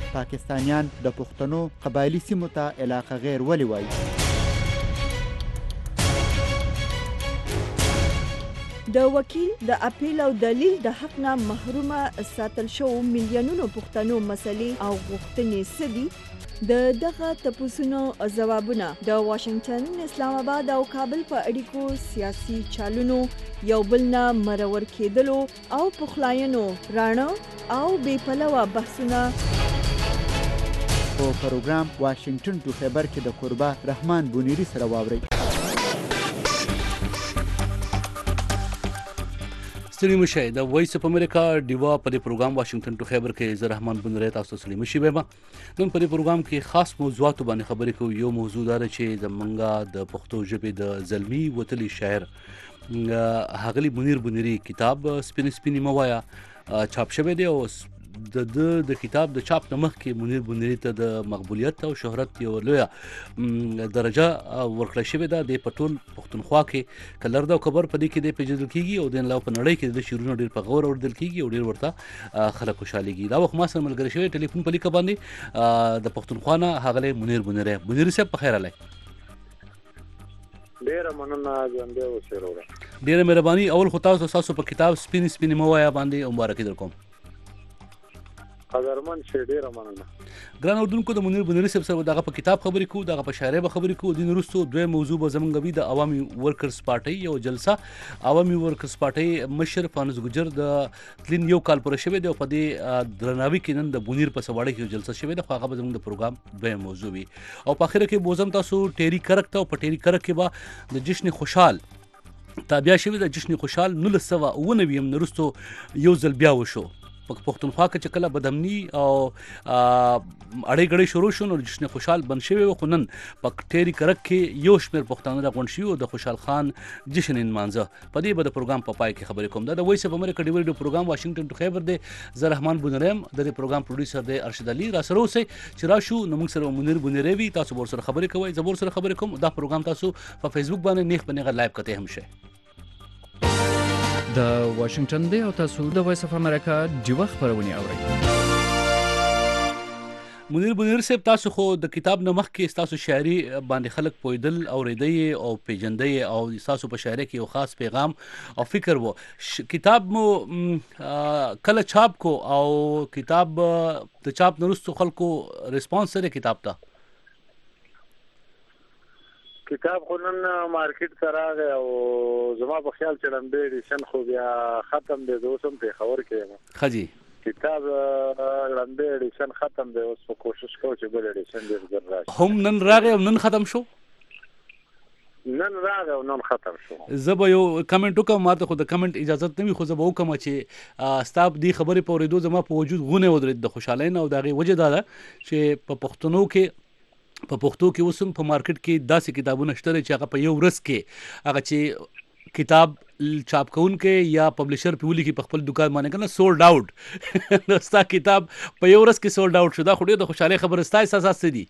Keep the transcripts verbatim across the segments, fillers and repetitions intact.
پاکستانیان د پښتنو قبایلي سیمو ته علاقه غیر ولې وایي؟ د وکیل د اپیل او دلیل د حق نه محرومه ساتل شو میلیونونو پښتنو مسلې او غوښتنې څه دي؟ د دغه تپوسونو ځوابونه د واشنگټن، اسلام آباد او کابل په اړیکو سیاسي چالونو یو بل نه مرور کېدلو او پخلاینو راڼه او بې پلوه بحثونه په پروګرام واشنگټن ټو خیبر کې د کوربه رحمان بونیری سره واورئ. ستړي مشئ د وایس اف امریکا ډیوا په دې پروګرام واشنگټن ټو خیبر کې زه رحمان بونیری تاسو ستړي مشئ بم. نن په دې پروګرام کې خاص موضوعات باندې خبرې کوو. یو موضوع دا چې زمونږ د پښتو ژبې د زلمی وتلی شاعر هغلی منیر بونیری کتاب سپین سپین موایا چاپ شوی دی او د د د کتاب د چاپ نمخ کې منیر بونیری ته د مقبولیت او شهرت یو لویه درجه ورکړل شوې ده. د پټول پښتونخوا کې کلر دا خبر پدې کې د پیژندل کیږي او د نن په نړۍ کې د شیرونو ډیر په غور اوردل کیږي او ډیر ورته خلک خوشاليږي. دا وخت ما سره ملګری شوی ټلیفون په لیکه باندې د پښتونخوا نه هغه منیر بونیری. بونیری صاحب په خیر علي. ډیره مننه ژوندې اوسئ وروره. ډیره مهرباني. اول خو تاسو تاسو په کتاب سپین سپین موایا باندې مبارکي درکوم. قدرمن شه ډیره مننه. ګران اردوونکو د منیر بونیری صاحب سره دغه په کتاب خبرې کوو، دغه په شاعرۍ به خبرې کوو. دین وروسته دوی موضوع به زمونږ وي د عوامي ورکرز پارټۍ یو جلسه. عوامي ورکرز پارټۍ مشر فانوس ګجر د تلین یو کال پوره شوی دی او په دې درناوي کې نن د بونیر په سواړه کې جلسه شوی دی. خو هغه به زمونږ د پروګرام دوی موضوع وي او په اخر کې بوزم تاسو ټيري کرک ته او په ټيري کرک کې به د جشن خوشحال تابع شوی د جشن خوشحال نولس سوه اوه نوي هم نرستو یو ځل بیا وشو. پښتونخوا کې چې کله بدامني او اړې غړې شروع شو نو جشن خوشحال بن شوی و. خو نن په ټيري کرک کې یو شمېر پښتانه راغونډ شوي او د خوشحال خان جشن نمانځه. په دې به د پروګرام په پای کې خبرې کوم. دا د وایس اف امریکا ډیو ډیو پروګرام واشنگټن ټو خیبر دی. زه رحمان بونیری د دې پروګرام پروډوسر دی ارشد علي. را سره اوسئ چې راشو نو موږ سره منیر بونیری وي. تاسو ور سره خبرې کوئ، زه ور سره خبرې کوم. دا پروګرام تاسو په فیسبوک باندې نیغ په نیغه لایو کته هم شئ. د واشنگټن دی او تاسو د وایس اف امریکا ډیوا خبرونه اورئ. منیر بونیری صاحب تاسو خو د کتاب نمخ کې تاسو شاعري باندې خلک پویدل اوریدي او پیجندي او تاسو په شاعري کې یو خاص پیغام او فکر وو. کتاب مو کله چاپ کو او کتاب د چاپ نورستو خلکو ریسپانس سره کتاب ته کتاب خو نن مارکیټ ته راغی او زما په خیال چې لمبې ایډیشن خو بیا ختم دی. زه اوس هم پرې خبر کېږم ښه جي کتاب لمبې ایډیشن ختم دی. اوس په کوشش کوو چې بل ایډیشن ډېر ژر راشي. هم نن راغی او نن ختم شو. نن راغی او نن ختم شو. زه به یو کمنټ وکم. ماته خو د کمنټ اجازه نه وي خو زه به وکم چې ستاب دی خبرې په اورېدو زما په وجود غونه ودرېد د خوشحالۍ نه او د هغې وجه دا ده چې په پښتنو کې په پښتو کې اوس هم په مارکیټ کې داسې کتابونه شته چې هغه په یو ورځ کې هغه چې کتاب چاپ کوونکی یا پبلشر په ولي کې په خپل دکان باندې کنه سولډ آوټ نو ستا کتاب په یو ورځ کې سولډ آوټ شو. دا خو ډېر د خوشحالۍ خبره. ستا احساسات څه دي؟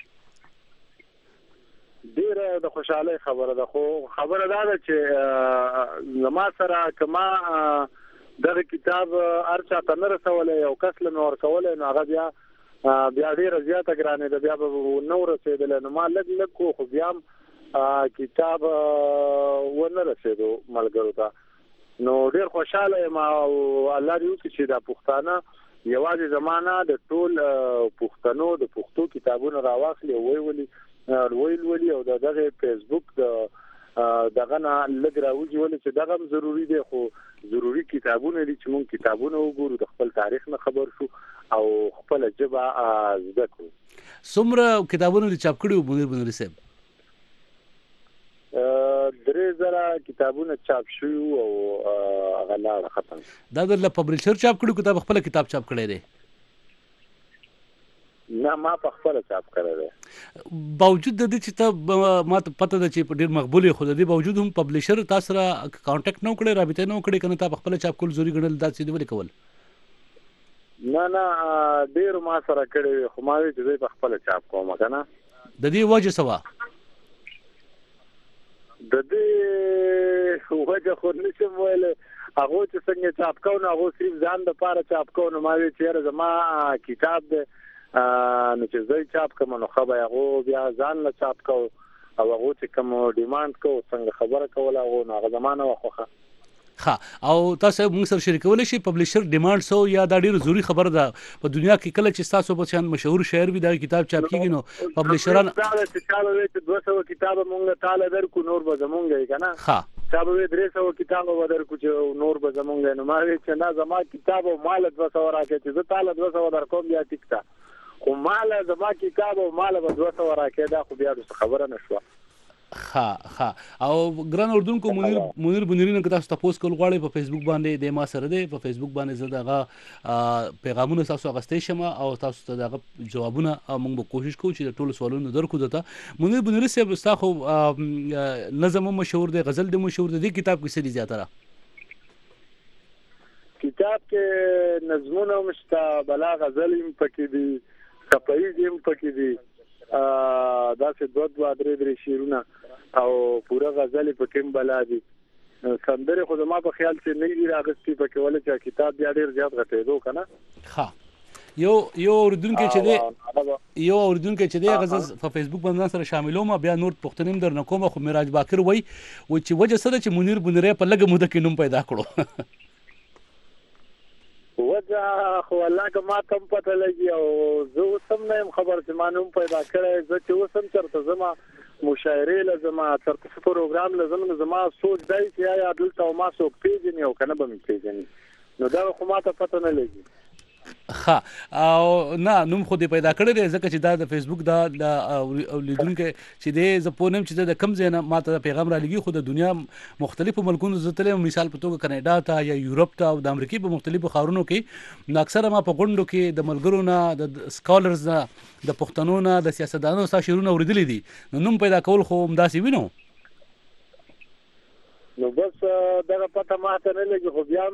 ډېره د خوشحالۍ خبره ده. خو خبره دا ده چې زما سره که ما دغه کتاب هر چا ته نه رسولی یو کس له مې ورکولی نو هغه بیا بیا ډیره زیاته ګرانې ده بیا به نه ورسېدلی نو ما لږ لږ کو خو بیا هم کتاب ونه رسېدو ملګرو ته نو ډېر خوشحاله یم او الله دې وکړي چې دا پښتانه یوازې زما نه د ټول پښتنو د پښتو کتابونه راواخلي او ویولي ویلولي او د دغه فیسبوک د دغه نه لږ راوځي ولې چې دغه هم ضروري دی. خو ضروري کتابونه دي چې موږ کتابونه وګورو د خپل تاریخ نه خبر شو او خپل ژبه زده کړو. څومره کتابونه دي چاپ کړي منیر بونیری صاحب؟ درې زره کتابونه چاپ شوي او هغه لاړه ختم. دا د پبلشر چاپ کړي کتاب خپل کتاب چاپ کړی دی؟ نه ما په خپل چاپ کړی دی. باوجود د دې چې ته ما ته پته ده چې ډېر مقبول خو د دې باوجود هم پبلشر تاسو سره کانټیکټ نه وکړي رابطه نه وکړي کنه تا په خپل چاپ کول ضروري ګڼل دا څه دی ولې کول؟ نه نه ډېر ما سره کړی خو ما وی چې په خپل چاپ کوم کنه. د دې وجه سوا د دې وجه خو نشم ویل. هغه چې څنګه چاپ کوو هغه صرف ځان د پاره چاپ کوو نو ما وی چې زما کتاب د نو چې زه چاپ کوم نو خو به هغه بیا ځان له چاپ کو او هغه چې کوم ډیماند کو څنګه خبره کوله هغه نو هغه زمانه واخوخه ها او تاسو موږ سره شریکول شي پبلشر ډیماند سو یا دا ډیر ضروری خبر ده په دنیا کې کله چې تاسو په شان مشهور شاعر وي دا کتاب چاپ کیږي نو پبلشران دا چې چالو چې دوه سوه کتاب مونږ تعالی درکو نور به زمونږ کنه ها چا به درې سوه کتاب به درکو چې نور به زمونږ نو ما چې نه زما کتاب او مال دوه سوه راکې چې تعالی دوه سوه درکوم بیا ټیکتا خو مال زما کتاب او مال به دوه سوه راکې دا خو بیا خبره نشوه ها ها او ګران اردوونکو منیر منیر بنيرین که تاسو تاسو کول غواړئ په فیسبوک باندې د ما سره دی په فیسبوک باندې زه دغه پیغامونه تاسو اغستې شم او تاسو ته دغه جوابونه موږ به کوشش کوو چې د ټولو سوالونو درکو دته منیر بنيرین صاحب تاسو نظم مشهور دی غزل دی مشهور دی د کتاب کې څه دي زیاتره کتاب کې نظمونه مشته بلا غزل هم پکې دي کپایي هم پکې دي دا چې دوه دوه درې درې شیرونه او پورا غزل په کوم بلا دي سندره خو ما په خیال چې نه دی راغستې په کې ولې چې کتاب بیا ډیر زیات غټېدو کنه ها یو یو اردوونکو چې دی یو اردوونکو چې دی غزل په فیسبوک باندې سره شاملوم بیا نور پښتنیم در نه کوم خو میراج باکر وای و چې وجه سره چې منیر بنيرې په لګه موده کې نوم پیدا کړو وجه خو الله که ما تم پته لګي او زه وسم نه خبر چې ما نوم پیدا کړی زه چې وسم چرته زما مشاعره لازم چرته پروګرام لازم زما سوچ دی چې یا دلته ما څوک پیژني او کنه به مې پیژني نو دا خو ما ته پته نه لګي ها او نه نوم خو دې پیدا کړی دی ځکه چې دا د فیسبوک دا د لیدونکو چې دی زه پونم چې د کم ځای نه ماته پیغام را لګي خو د دنیا مختلفو ملکونو زه تللی مثال په توګه کاناډا ته یا یورپ ته او د امریکې په مختلفو ښارونو کې نو اکثره ما په غونډو کې د ملګرو نه د سکالرز نه د پښتنو نه د سیاستدانو سره شعرونه اوریدلي دي نو نوم پیدا کول خو همداسې وینو نو بس دغه پته ماته نه لګي خو بیا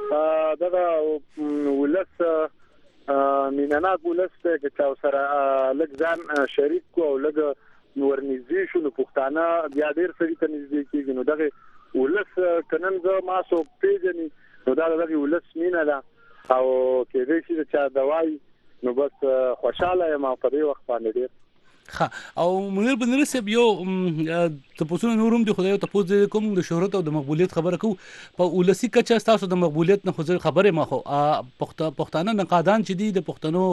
دغه ولس مینانا ولس ته چې تاسو سره لږ ځان شریک کو او لږ ورنږدې شو نو پښتانه بیا ډېر سړي ته نږدې کېږي نو دغه ولس کنن زه ما سو پیژني نو دا دغه ولس مینه ده او کېدای شي چې دوای نو بس خوشاله یم په دې وخت باندې ډېر ها او منیر بنيرین صاحب یو تاسو نورم دي خدای ته پوز کوم د شهرت او د مقبولیت خبره کو په ولسی کچا تاسو د مقبولیت نه خو خبره ما خو پښتانه نقادان چې دي د پښتنو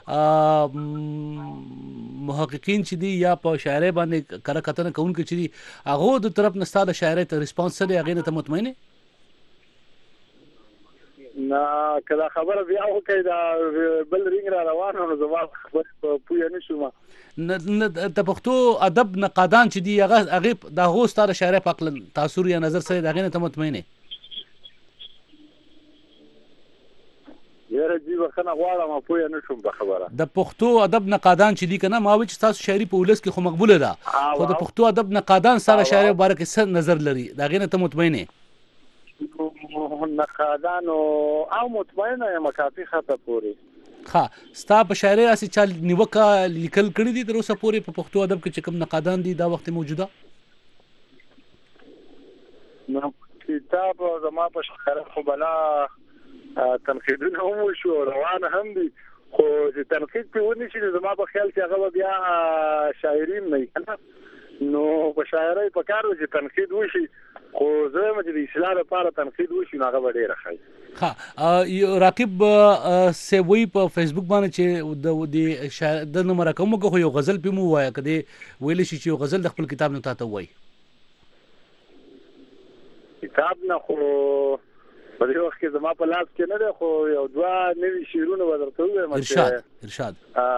محققین چې دي یا په شاعرۍ باندې کړه کتنه کوونکي چې دي هغه د طرف نه ستاسو شاعرۍ ته ریسپانس سره هغه ته مطمئنه نه کله خبره بیا وکړه دا بل رینګ را روانه نو زما خبره پوه نه شوم نه د پښتو ادب نقادان چې دی هغه هغه د هغو ستاره شاعرۍ په خپل تاثیر یا نظر سره دغه نه مطمئنه یاره جی وخنه غواړم پوه نه شوم په خبره د پښتو ادب نقادان چې دی کنه ما وچ تاسو شاعري په ولس کې خو مقبوله ده خو د پښتو ادب نقادان سره شاعرۍ مبارک څه نظر لري دغه نه مطمئنه نقادان او مطمئنه یم کافي خطه پوری ها ستا په شاعرۍ اسی چا نیوکه لیکل کړی دي تر اوسه پورې په پښتو ادب کې چې کوم نقادان دي دا وخت موجوده نو کتاب زما په شاعرۍ خو بلا تنقیدونه هم شو روان هم دي خو چې تنقید په ونی شي زما په خیال کې هغه بیا شاعرین نه کنه نو په شاعرۍ په کار چې تنقید وشي خو زه مې د اصلاح لپاره تنقید وشي نو هغه ډېر ښه ها راقب سوي په فیسبوک باندې چې د شاعر د نمبر کوم کو یو غزل په مو وای کده ویل شي چې یو غزل د خپل کتاب نه تاسو وای کتاب نه خو په دې وخت کې زما په لاس کې نه ده خو یو دوا نوي شعرونه ورته وایم ارشاد ارشاد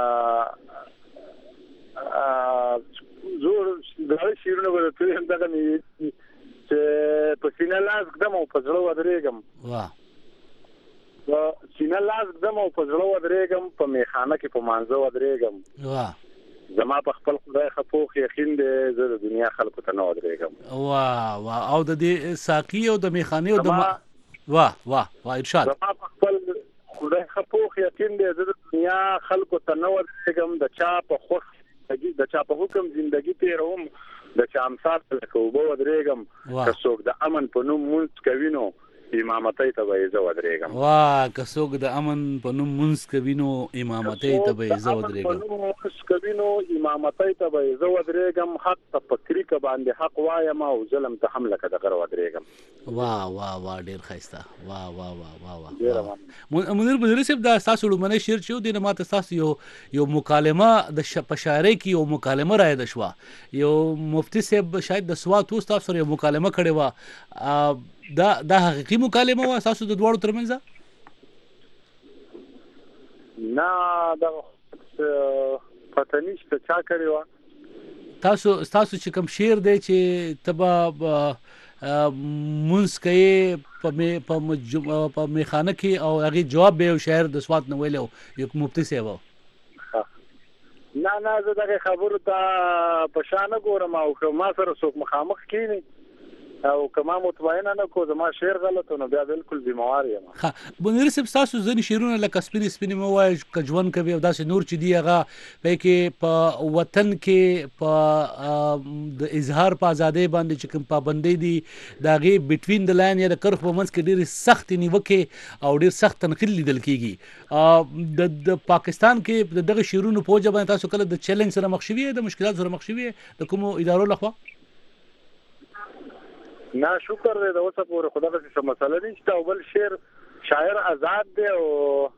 ا زور دا شعرونه ورته وایم دغه چې په سینه لاس قدم او په زړه ودرېږم واه په سینه لاس قدم او په زړه ودرېږم په میخانه کې په مانزه ودرېږم واه زما په خپل خدای خپوخ یقین دې زه د دنیا خلکو ته نه ودرېږم واه واه او د دې ساقي او د میخانه او د واه واه واه ارشاد زما په خپل خدای خپوخ یقین دې زه د دنیا خلکو ته نه ودرېږم د چا په خوښ د چا په حکم ژوندۍ تیروم د چا امثال لکه وبو ودرېږم که څوک د امن په نوم مونږ کوي نو امامتۍ ته به زه ودرېږم. واه که څوک د امن په نوم منځ کوي نو امامتۍ ته به زه ودرېږم. منځ کوي نو امامتۍ ته به زه ودرېږم. حق ته په کریکه باندې حق وایم او ظلم ته هم لکه دغه ودرېږم. واه واه واه ډېر ښایسته. واه واه واه واه واه منیر بنيري صاحب دا ستاسو لومړنی شعر چې و دی نه ماته ستاسو یو یو مکالمه د په شاعرۍ کې یو مکالمه رایاده شوه. یو مفتي صاحب شاید د سوات و ستاسو سره یو مکالمه کړې وه. دا دا حقیقي مکالمه وه ستاسو د دواړو ترمنځ؟ نه دغه پته نشته چا کړې وه. تاسو ستاسو چې کوم شعر دی چې ته به مونځ کوې په میخانه کې او هغې جواب به یو شاعر د سوات نه ویلی یو مفتي صاحب و. نه نه زه دغه خبرو ته په شا نه ګورم او که ما سره څوک مخامخ کښېني او که ما مطمئنه نه کو زما شعر غلط نو بیا بالکل بیمار یم. ښه بنيري صاحب ستاسو ځینې شعرونه لکه سپینې سپینې مه وایه که ژوند کوي او داسې نور چې دي هغه په کې په وطن کې په د اظهار په ازادۍ باندې چې کوم پابندۍ دي د هغې بټوین د لاین یا د کرښو په منځ کې ډېرې سختې نیوکې او ډېر سخت تنقید لیدل کېږي. د پاکستان کې د دغه شعرونو په وجه باندې تاسو کله د چیلنج سره مخ شوي د مشکلاتو سره مخ شوي د کومو ادارو لخوا؟ نه شکر دی د اوسه پورې خو دغسې څه مسله نشته او بل شعر شاعر آزاد دی او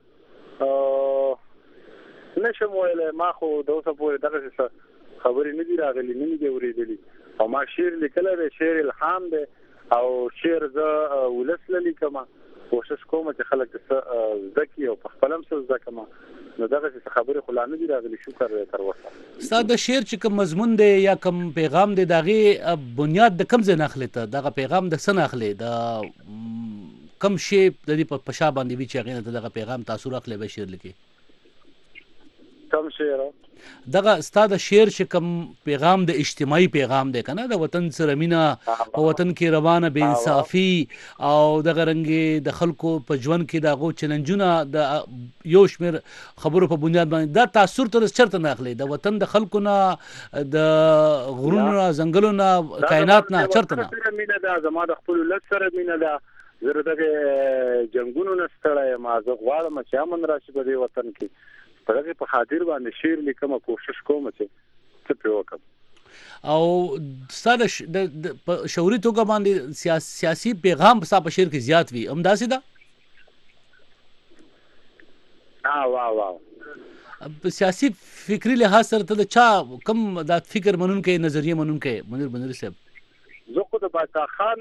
نشم ویلی ما خو د اوسه پورې دغسې څه خبرې نه دي راغلي نه مې دي اورېدلي او ما شعر لیکلی دی شعر الهام دی او شعر زه ولس له لیکم کوشش کوم چې خلک څه زده کړي او په خپله هم څه زده کړم نو دغسې څه خبرې خو لا نه دي راغلي شکر دی تر اوسه. ستا د شعر چې کوم مضمون دی یا کوم پیغام دی د هغې بنیاد د کوم ځای نه اخلې ته دغه پیغام د څه نه اخلې د کوم شی د دې په شا باندې وي چې هغې نه ته دغه پیغام تاثر اخلې به شعر لیکې؟ کوم شعر دغه ستا د شعر چې کوم پیغام د اجتماعي پیغام دی که نه د وطن سره مینه په وطن کې روانه بې انصافي او دغه رنګې د خلکو په ژوند کې د هغو چلنجونه د یو شمېر خبرو په بنیاد باندې دا تاثر تر چېرته نه اخلي د وطن د خلکو نه د غرونو نه ځنګلو نه کائنات نه چېرته نه؟ مینه ده زما د خپل ولس سره مینه ده. زه د دغې جنګونو نه ستړی یم زه غواړم چې امن راشي په دې وطن کې په دغې په خاطر باندې شعر لیکم کوشش کوم چې څه پرې وکړم. او ستا د په شعوري توګه باندې سیاسي پیغام ستا په شعر کې زیات وي همداسې ده؟ واه واه په سیاسي فکري لحاظ سره ته د چا کوم دا فکر منونکی نظریه منونکی منیر بنيري صاحب؟ زه خو د باچا خان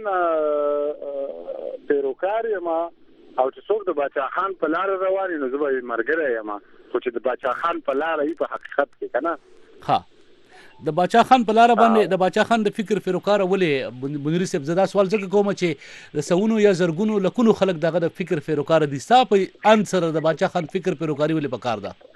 پیروکار یم او چې څوک د باچا خان په لاره روان وي نو زه به یې ملګری یم خو چې د باچا خان په لاره وي په حقیقت کې که نه. ښه د باچا خان په لاره باندې د باچا خان د فکر پیروکاره ولې بنيري صاحب زه دا سوال ځکه کوم چې د سوونو یا زرګونو لکونو خلک دغه د فکر پیروکاره دي ستا په اند سره د باچا خان فکر پیروکاري ولې پکار ده؟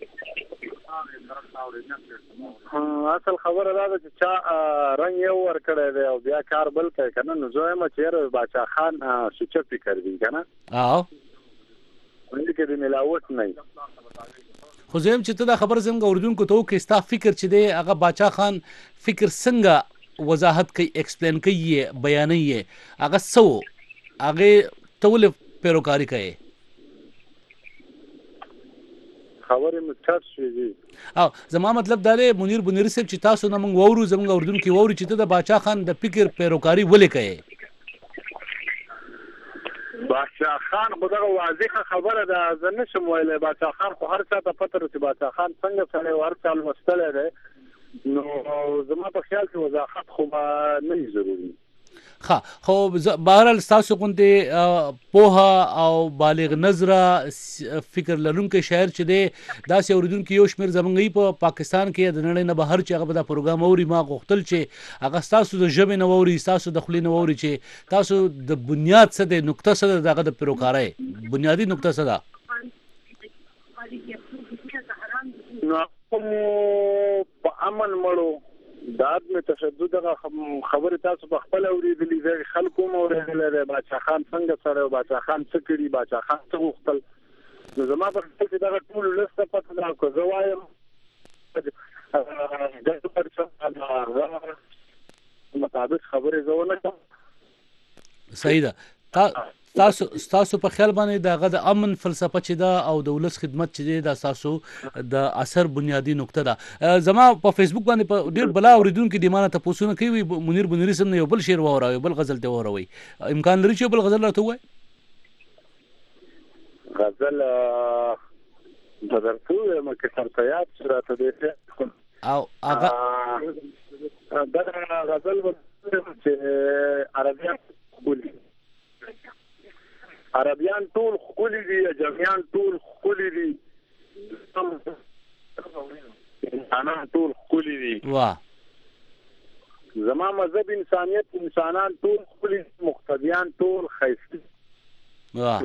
اصل خبره دا ده چې چا رنګ یو ورکړی دی او بیا کار بل کوي که نه نو زه وایم چې یاره باچا خان سوچه فکر دی که نه او دې کې د ملاوټ نه وي. خو زه یم چې ته دا خبره څنګه اردونکو ته وکړې ستا فکر چې دی هغه باچا خان فکر څنګه وضاحت کوي ایکسپلین کوي یې بیانوي یې هغه څه و هغې ته ولې پیروکاري کوې؟ خبرې مو ټاپ شوې دي او زما مطلب دا دی منیر بنيري صاحب چې تاسو نه موږ واورو زموږ اردونکي واوري چې ته د باچا خان د فکر پیروکاري ولې کوې؟ باچا خان خو دغه واضحه خبره ده زه نشم ویلی باچا خان خو هر چا ته پته ده چې باچا خان څنګه سړی و هر چا لوستلی دی نو زما په خیال کې وضاحت خو به نه وي ضروري. ښه خو بهرحال ستاسو غوندې پوهه او بالغ نظره فکر لرونکی شاعر چې دی داسې اورېدونکي یو شمېر زموږ په پاکستان کې د نړۍ نه بهر چې هغه به دا پروګرام اوري ما غوښتل چې هغه ستاسو د ژبې نه واوري ستاسو د خولې نه واوري چې تاسو د بنیاد څه دی نقطه څه ده د هغه د پیروکارۍ بنیادي نقطه څه ده؟ په امن مړو د عدم تشدد هغه خبرې تاسو په خپله اورېدلي دي خلکو هم اورېدلی دی باچا خان څنګه سړی و باچا خان څه کړي باچا خان څه غوښتل نو زما په خیال کې دغه ټول ولس ته پته ده که زه وایم مطابق خبرې زه ونه کړم. صحیح ده. تاسو تاسو په خیال باندې دغه د امن فلسفه چې دا او د ولس خدمت چې دی دا تاسو د اثر بنیادی نقطه ده. زما په فیسبوک باندې په ډیر بلا اوریدونکو د مانه تاسو نه کوي منیر بنيري سم نه یو بل شعر وراوي بل غزل ته وراوي امکان لري چې بل غزل راته وای غزل درته مکه سرتيات سره ته او هغه دا غزل چې عربیان خولي عربیان ټول خولي دي جمعیان ټول خولي دي انا ټول خولي دي واه زما مذهب انسانیت انسانان ټول خولي مقتدیان ټول خیستی واه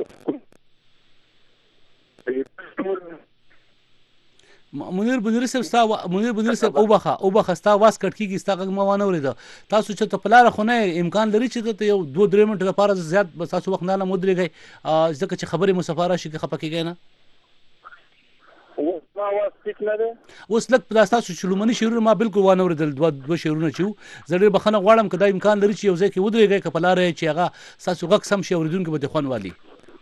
منیر بنيري صاحب ستا منیر بنيري صاحب او بخا او بخا ستا واس کټ کیږي ستا غږ ما وانه ورید تاسو چې ته پلار خو نه امکان لري چې ته یو دوه درې منټه لپاره زیات تاسو وخت نه مودريږي ځکه چې خبرې مسافره شي کې خپکیږي نه او ما واس ټیک نه ده اوس لک په تاسو شلومني شعرونه ما بالکل وانه ورید دوه دوه شعرونه چې زړه بخنه غواړم کدا امکان لري چې یو ځای کې ودرېږي ک پلار چې هغه تاسو غږ سم شي اوریدونکو به خوان والی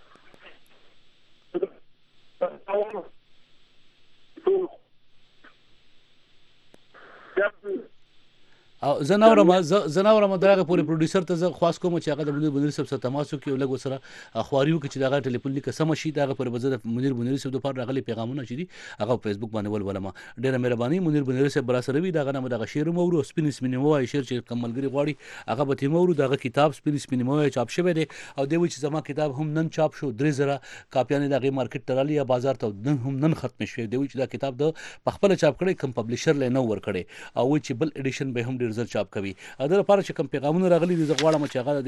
او زناورم زناورم دغه پوری پروډوسر ته زه خاص کوم چې هغه د منیر بنيري صاحب سره تماس وکړي او لږ سره خواريو کې چې دغه ټلیفون لیک سم شي دغه پر بزه د منیر بنيري صاحب د پاره راغلي پیغامونه چې دي هغه فیسبوک باندې ول ولما ډیره مهرباني منیر بنيري صاحب برا سره وي دغه نامه دغه شعر مورو سپین سپین موای شعر چې کملګری غواړي هغه به تیمورو دغه کتاب سپین سپین موای چاپ شوی دی او دوی چې زما کتاب هم نن چاپ شو درې زره کاپیان دغه مارکیټ ترالی یا بازار ته نن هم نن ختم شوی دی چې دا کتاب د خپل چاپ کړي کم پبلشر لنو ور کړي او چې بل اډیشن به هم ډیر زر چاپ کوي دا لپاره چې کوم پیغامونه راغلي دي زه غواړم چې هغه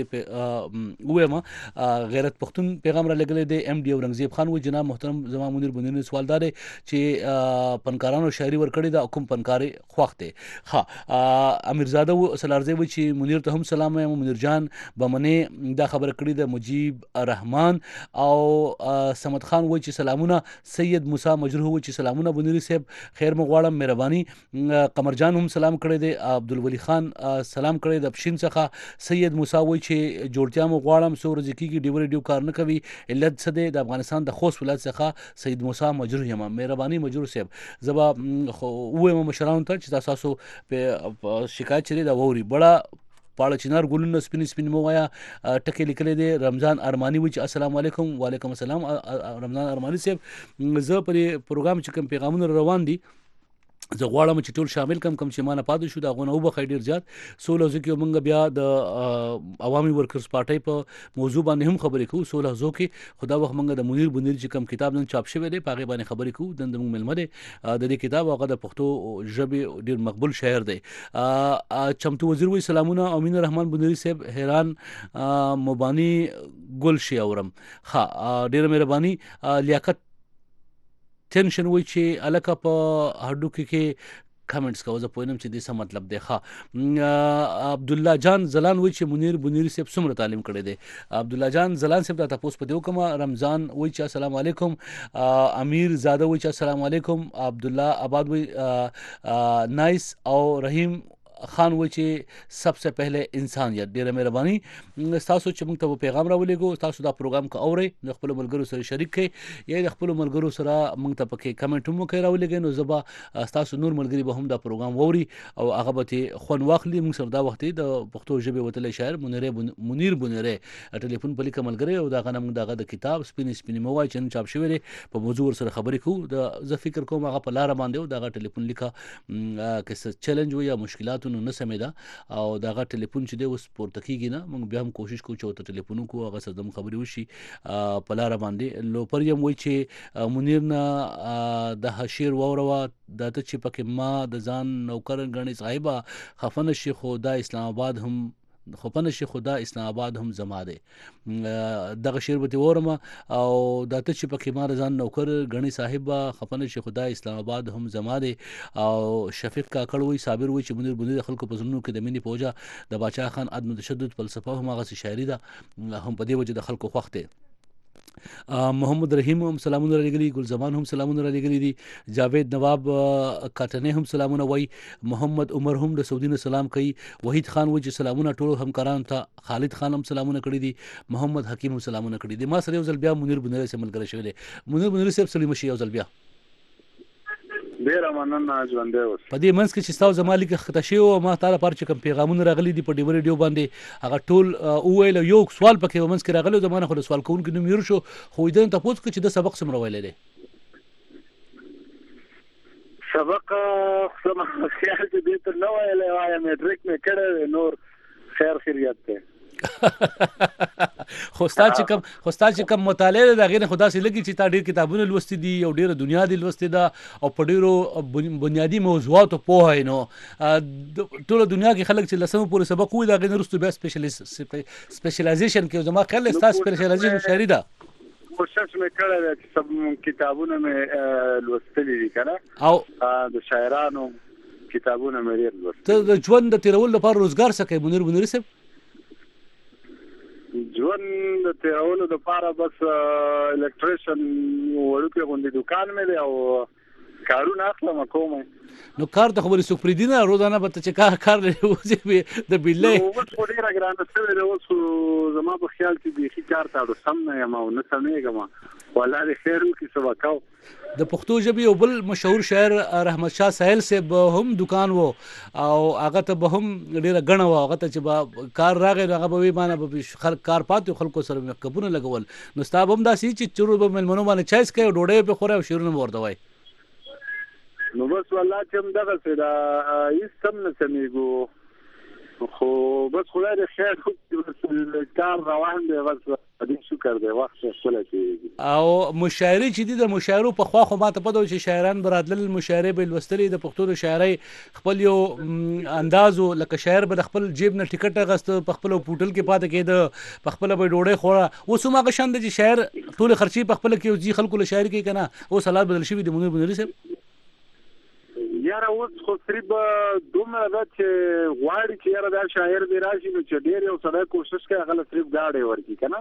د وایم غیرت پښتون پیغام را لګلې دی ام ډي اورنګزیب خان و جناب محترم زما منیر بنيري سوال دار چې پنکارانو شاعري ورکړي دا کوم پنکاري خوښته ها امیرزاده سلارزی و چې منیر ته هم سلام وایم منیر جان بمنه دا خبر کړی د مجيب رحمان او سمد خان و چې سلامونه سید موسی مجروح و چې سلامونه بنيري صاحب خیر مغواړم مهرباني قمر جان هم سلام کړی دی عبدالولی خان سلام کړی د پښین څخه سید موسی وای چې جوړتیا مو غواړم سو ورځ کېږي ډیور ډیو کار نه کوي علت څه دی د افغانستان د خوست ولایت څخه سید موسی مجروح یم مهرباني مجروح صاحب زبا وایم مشرانو ته چې تاسو په شکایت چری دا ووري بڑا پاړه چنار ګلونه سپین سپین موایا ټکی لیکل دي رمضان ارمانی وچ السلام علیکم وعلیکم السلام رمضان ارمانی صاحب زه پر پروګرام چې کوم پیغامونه روان دي زه غواړم چې ټول شامل کم کم چې مانه پاتې شو دا غونه وبخې ډیر زیات سوله ځکه مونږ بیا د عوامي ورکرز پارټي په موضوع باندې هم خبرې کوو سوله ځکه خدا وخت مونږ د منیر بنيري چې کم کتاب نن چاپ شوی دی پاغه باندې خبرې کوو د موږ ملمه دی د دې کتاب هغه د پښتو ژبه ډیر مقبول شاعر دی چمتو وزیر وی سلامونه امین الرحمن بنيري صاحب حیران مبانی ګل شي اورم ها ډیر مهرباني لیاقت ټینشن وای چې الکه په هډو کې کمنټس کوو زه پوینم چې دې څه مطلب دی ښه عبد الله جان زلان وای چې منیر بنيري صاحب څومره تعلیم کړی دی عبد الله جان زلان صاحب ته تاسو په دیو کوم رمضان وای چې السلام علیکم امیر زاده وای چې السلام علیکم عبد الله آباد وای نایس او رحیم خان و چې सबसे पहले انسانیت ډیره مهرباني تاسو چې موږ ته پیغام راولېګو تاسو دا پروګرام کو اوري د خپل ملګرو سره شریک کړئ یا د خپل ملګرو سره موږ ته پکې کمنټ مو کوي راولېګو نو زبا تاسو نور ملګری به هم دا پروګرام ووري او هغه به خون واخلي موږ سره دا وخت د پښتو ژبه وتل شاعر منیر منیر بنيري ټلیفون په لیکه ملګری او دا غنم دغه د کتاب سپین سپین موای چې چاپ شوی دی په موضوع سره خبرې کوو د زه فکر کوم هغه په لار باندې او دغه ټلیفون لیکه کیسه چیلنج و یا مشکلات نه سمې ده او دغه ټلیفون چې دی اوس پورته کیږي نه موږ بیا هم کوشش کوو چې ته ټلیفون کو هغه سره د خبرې وشي په لار باندې لو پر یم وای چې منیر نه د هشیر ووروا د ته چې پکې ما د ځان نوکر غنی صاحبہ خفن شي خدا اسلام آباد هم خپنه شي خدا اسلام آباد هم زما دی دغه شعر به ورم او د ته چې پکې ما رضان نوکر غنی صاحب خپنه شي خدا اسلام آباد هم زما دی او شفیق کاکړ وی صابر وی چې منیر بنيري خلکو په زمونو کې د مینې پوجا د باچا خان عدم تشدد فلسفه هم هغه شاعري ده هم په دې وجه د خلکو خوښ دی محمد رحیم هم سلامونه رالیږلي، ګل زمان هم سلامونه رالیږلي دي، جاوید نواب کاټنې هم سلامونه وایي، محمد عمر هم د سعودي نه سلام کوي، وحید خان وایي چې سلامونه ټولو همکارانو ته، خالد خان هم سلامونه کړي دي، محمد حکیم هم سلامونه کړي دي. ما سره یو ځل بیا منیر بنیری صاحب ملګری شوی دی. منیر بنیری صاحب سلیم شي یو ځل بیا. ډیر مننه ژوندې اوس. په دې منځ کې چې ستاسو زما لیک خطا شوی او ما تعالی پر چې کوم پیغامونه راغلي دي په ډیور ریډیو باندې هغه ټول وویل، یو سوال پکې ومنځ کې راغلی زمانه خو سوال کوونکی نوم یې شو، خو دې ته پوښتنه کوي چې د سبق څومره ویلی دی. سبق سم خیال چې دې ته نو ویلی وای میټریک مې کړی نور خیر خیریت ته. خو ستا چې کوم خو ستا چې کوم مطالعه ده هغې نه خو داسې لګي چې تا ډېر کتابونه لوستي دي او ډېره دنیا دې لوستې ده او په ډېرو بنیادي موضوعاتو پوهه یې. نو ټوله دنیا کې خلک چې لسمه پورې سبق ووایي د هغې نه وروسته بیا سپیشلایزیشن کوي. زما خیال دی ستا سپیشلایزیشن شاعري ده. کوشش مې کړی دی چې سب کتابونه مې لوستلي دي که نه، او د شاعرانو کتابونه مې ډېر لوستلي. ته د ژوند د تېرولو لپاره روزګار څه کوې منیر بنیری صاحب؟ ژوند د تېرولو دپاره بس الکتریشن وړوکی غوندې دوکان مې دی او کارونه اخلم کوم. نو کار ته خبرې څوک پرېږدي نه روزانه به ته چې کار کار لرې وځې د بلۍ اوس خو ډېره ګرانه شوې ده. اوس زما په خیال کې بیخي کار ته اړو سم نه یم او نه سمېږم. والله دې خیر وکړي څه به کوو. د پښتو ژبې یو بل مشهور شاعر رحمت شاه ساحل صاحب هم دکان و او هغه ته به هم ډېره ګڼه وه. هغه ته چې به کار راغی نو هغه به وي مانه به کار پاتې خلکو سره میکپونه لګول. نو ستا به هم داسې چې چورو به مېلمنو باندې چایس کوي او ډوډۍ پې خورئ او شعرونه به ورته وایي. نو بس والله چې هم دغسې ده هېڅ هم نه سمېږو، خو بس خدای دې خیر وکړي. کار روان دی بس دې شکر دی وخت ښکلی کېږي. او مشاعرې چې دي د مشاعرو پخوا خو ماته پته و چې شاعران به راتلل مشاعرې به یې لوستلې. د پښتو د شاعرۍ خپل یو انداز و، لکه شاعر به د خپل جیب نه ټکټ اخیسته په خپله پوټل کې پاتې کېده، په خپله به یې ډوډۍ خوړه. اوس هم هغه شان دی چې شاعر ټولې خرچې په خپله کوي او ځي خلکو له شاعر کوي که نه. اوس حالات بدل شوي دي منیر بنیری صاحب. یاره اوس خو صرف دومره ده چې غواړي چې یاره دا شاعر دې راشي نو چې ډېر یو سړی کوشش کوي هغه له صرف ګاډۍ ورکړي که نه.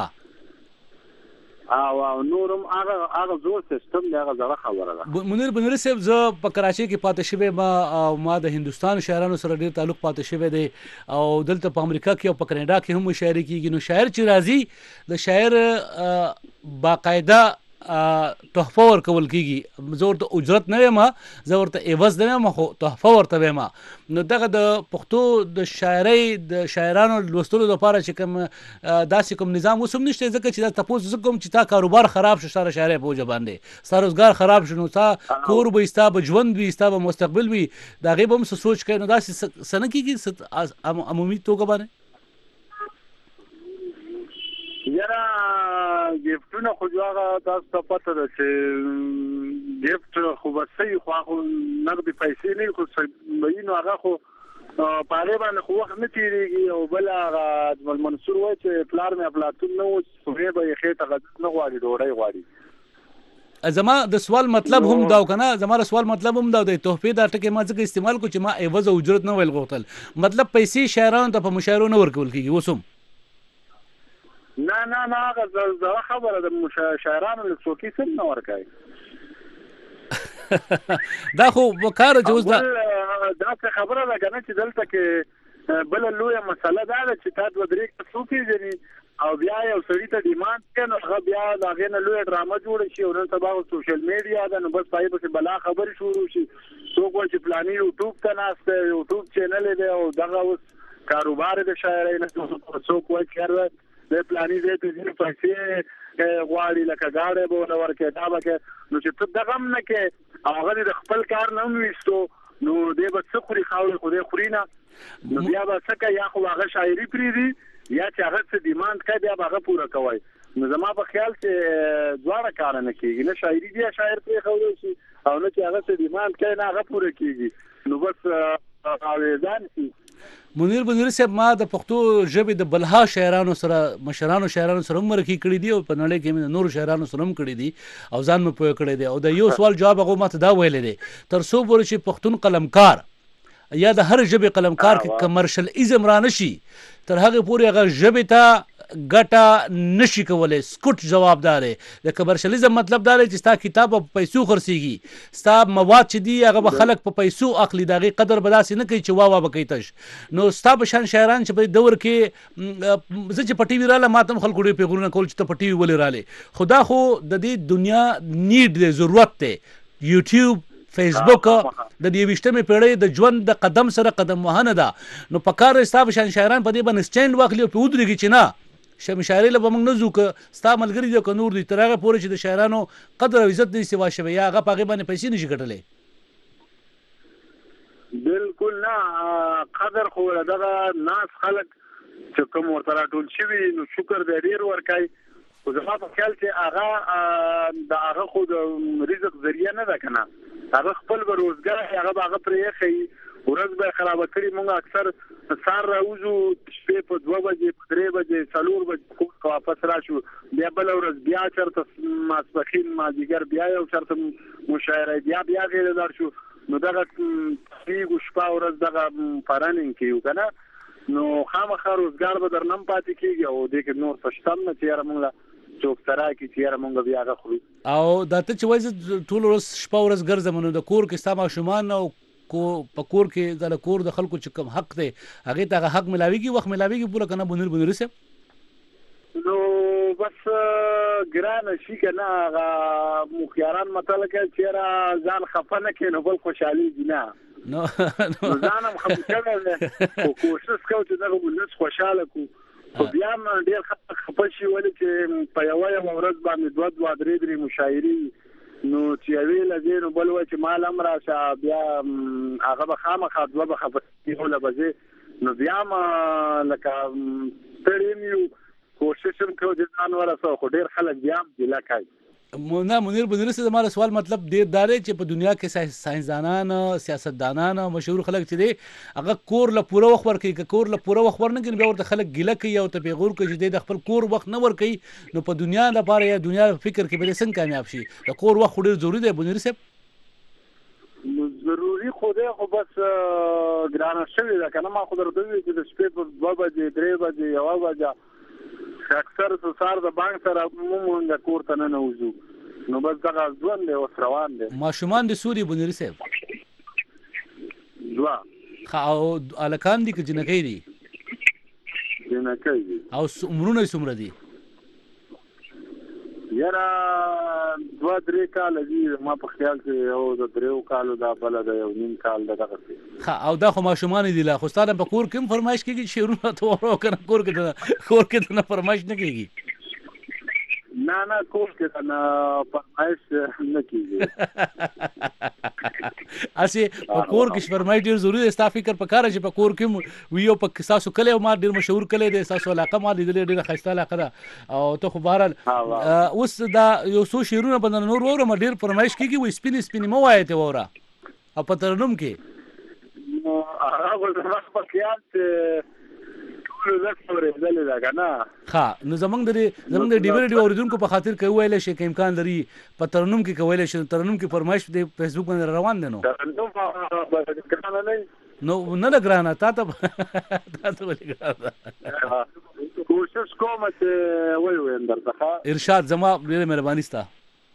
ښه او او نور هم هغه هغه زور سیستم دی، هغه زړه خبره ده. منیر بنیری صاحب زه په کراچۍ کې پاتې شوی ما او ما د هندوستان شاعرانو سره ډېر تعلق پاتې شوی دی او دلته په امریکا کې او په کاناډا کې هم مشاعرې کېږي. نو شاعر چې راځي د شاعر باقاعده تحفه ورکول کېږي. زه ورته اجرت نه ویم، زه ورته عوض نه ویم، خو تحفه ورته ویم. نو دغه د پښتو د شاعرۍ د شاعرانو لوستلو لپاره چې کوم داسې کوم نظام اوس هم نشته، ځکه چې دا تپوس زه کوم چې تا کاروبار خراب شو ستا د شاعرۍ په وجه باندې، ستا روزګار خراب شو، نو ستا کور به ستا به ژوند وي، ستا به مستقبل وي، د هغې به هم څه سوچ کوي. نو داسې څه نه کېږي عمومي توګه باندې؟ یاره ګفټونه خو جو هغه تاسو ته پته ده چې ګفټ خو به صحیح خو هغه نغدې پیسې نه وي، خو صحیح نو هغه خو په هغې باندې خو وخت نه تېرېږي. او بل هغه اجمل منصور وایي چې پلار مې افلاطون نه و چې هغې به یې خېټه غذت نه غواړي ډوډۍ غواړي. زما د سوال مطلب هم دا و که نه، زما د سوال مطلب هم دا دی. تحفې دا ټکي ما ځکه استعمال کړو چې ما عوض او اجرت نه ویل غوښتل. مطلب پیسې شاعرانو ته په مشاعرو نه ورکول کېږي اوس هم؟ نه نه نه هغه زړه خبره ده، شاعرانو له څوکۍ سم نه ورکوي. دا خو کار چې اوس دا داسې خبره ده که نه چې دلته کې بله لویه مسله دا ده چې تا دوه درې کس وپېژني او بیا یو سړي ته ډیمانډ کوي نو هغه بیا د هغې نه لویه ډرامه جوړه شي او نن سبا سوشل میډیا ده نو بس په هغې پسې بلا خبرې شروع شي. څوک وایي چې فلاني یوټوب ته ناست دی، یوټوب چینل یې دی او دغه اوس کاروبار د شاعرۍ نه. څوک وایي چې د پلاني ځای ته ځینې پیسې غواړي لکه ګاډی به ونه ورکوي دا به کوي. نو چې ته دغه هم نه کوې او هغه دې د خپل کار نه هم ویستو نو دی به څه خوري خاورې خو دی خوري نه. نو بیا به څه کوي، یا خو هغه شاعري پرېږدي یا چې هغه څه ډیمانډ کوي بیا به هغه پوره کوئ. نو زما په خیال چې دواړه کاره نه کېږي، نه شاعري بیا شاعر پرېښودی شي او نه چې هغه څه ډیمانډ کوي نه هغه پوره کېږي. نو بس اورېدان شي. منیر بنیری صاحب ما د پښتو ژبې د بلها شاعرانو سره مشرانو شاعرانو سره هم مرکې کړي دي او په نړۍ کې مې د نورو شاعرانو سره هم کړي دي او ځان مې پوه کړی دی. او د یو سوال جواب هغو ماته دا ویلی دی تر څو پورې چې پښتون قلمکار یا د هر ژبې قلمکار کې کمرشل ایزم را نه شي تر هغې پورې هغه ژبې ته ګټه نشي کولی. سکوټ جواب دا دی. د کمرشلیزم مطلب دا دی چې ستا کتاب په پیسو خرڅېږي، ستا مواد چې دي هغه به خلک په پیسو اخلي، د هغې قدر به داسې نه کوي چې وا وا به کوي تش. نو ستا په شان شاعران چې په دور کې زه چې په ټي وي راله ما ته هم خلکو ډېر پیغورونه کول چې ته په ټي وي ولې رالې، خو دا خو د دې دنیا نیډ دی، ضرورت دی. یوټیوب، فیسبوک د دې یویشتمې پیړۍ د ژوند د قدم سره قدم وهنه ده. نو په کار ستا په شان شاعران په دې باندې سټینډ واخلي او پرې ودرېږي چې نه مشاعرې له به موږ نه ځو، که ستا ملګري دي که نور دي، تر هغه پورې چې د شاعرانو قدر او عزت نه سوا شوی یا هغه په هغې باندې پیسې نشي ګټلی. بالکل نه، قدر خو دغه ناس خلک چې کوم ورته راټول شوي نو شکر دی ډېر ورکوي، خو زما په خیال چې هغه د هغه خو د رزق ذریعه نه ده که نه، هغه خپل به روزګار هغه به هغه پرې ایښی، ورځ به یې خرابه کړي. موږ اکثر سهار راوځو شپې په دوه بجې په درې بجې څلور بجې کور ته واپس راشو، بیا بله ورځ بیا چېرته ماسپښین مازدیګر بیا یو چېرته مشاعره بیا بیا غیرې لاړ شو. نو دغه تفریږو شپه ورځ دغه فرنینګ کوي که نه، نو خامخا روزګار به درنه هم پاتې کېږي او دې کې نور څه شته هم نه چې یاره موږ له څوک سره کړي چې یاره مونږ بیا هغه خورو. او دا ته چې وایي زه ټوله ورځ شپه ورځ ګرځم، نو د کور کې ستا ماشومان او په کور کې د کور د خلکو چې کوم حق دی هغې ته هغه حق ملاویږي، وخت ملاویږي پوره که نه منیر منیر صاحب؟ نو بس ګرانه شي که نه، هغه مخیاران متل کوي چې یاره ځان خفه نه کړې نو بل خوشحالېږي نه، نو ځان هم خفه کړی دی خو کوشش کوو چې دغه ولس خوشحاله کړو. خو بیا هم ډېر خلک خفه شي ولې چې په یوه یوه ورځ باندې دوه دوه درې درې مشاعرې نو چې یوې له دې نو بل وایي چې مال هم راشه، بیا هغه به خامخا دوه به خفه کېږي له بجې، نو بیا هم لکه ستړي هم یو کوشش هم کوو چې ځان ورسوو، خو ډېر خلک بیا هم ګیله کوي. نه منیر منیر صاحب زما د سوال مطلب ډېر دا دی چې په دنیا کې ساینسدانان، سیاستدانان او مشهور خلک چې دی هغه کور له پوره وخت ورکوي، که کور له پوره وخت ورنکړي بیا ورته خلک ګیله کوي او ته پیغور کوي چې دی د خپل کور وخت نه ورکوي. نو په دنیا لپاره یا دنیا فکر کې به دی څنګه کامیاب شي؟ د کور وخت خو ډېر ضروري دی منیر صاحب. ضروري خو دی، خو بس ګرانه شوې ده که نه. ما خو درته وویل چې د شپې په دوه بجې درې بجې یوه بجه اکثر سهار د بانک سره موږ کور ته ننوځو، نو بس دغه ژوند دی اوس روان دی. ماشومان دې څو دي منیر صاحب؟ دوه. ښه، او هلکان دي که جنکۍ دي؟ جنکۍ دي. او عمرونه یې څومره دي؟ یاره دوه درې کاله دي، ما په خیال کې یو د دریو کالو دا بله د یو نیم کال د دغسې. ښه، او دا خو ماشومان دي لا، خو ستا نه په کور کې هم فرمایش کېږي چې شعرونه ته ووایو که نه کور کې کور کې ته نه فرمایش نه کېږي؟ نه نه کور کې ته نه فرمایش نه کېږي. هسې په کور کې فرمایش ډېر ضروري دی. ستا فکر په کار چې په کور کې وي او په ستاسو کلی ما ډېر مشهور کلی دی، ستاسو علاقه ما لیدلې ډېره ښایسته علاقه ده او ته خو بهرحال اوس دا یو څو شعرونه به نور واورم ډېر فرمایش کېږي، وایي سپینې سپینې مه وایه ته واوره او په ترنم کې نو هغه به زما په خیال چې ټولو لږ اورېدلې ده که نه. ښه، نو زموږ د زموږ د ډیوی ریډیو اورېدونکو په خاطر که وویلی شي که امکان لري په ترنم کې که ویلی شي، ترنم کې فرمایش د فیسبوک باندې روان دی. نو ترنم ګرانه نه نو نه ده ګرانه، تا ته تا ته ولې ګرانه ده؟ کوشش کوم چې وییم درته. ارشاد زما ډېره مهرباني ستا.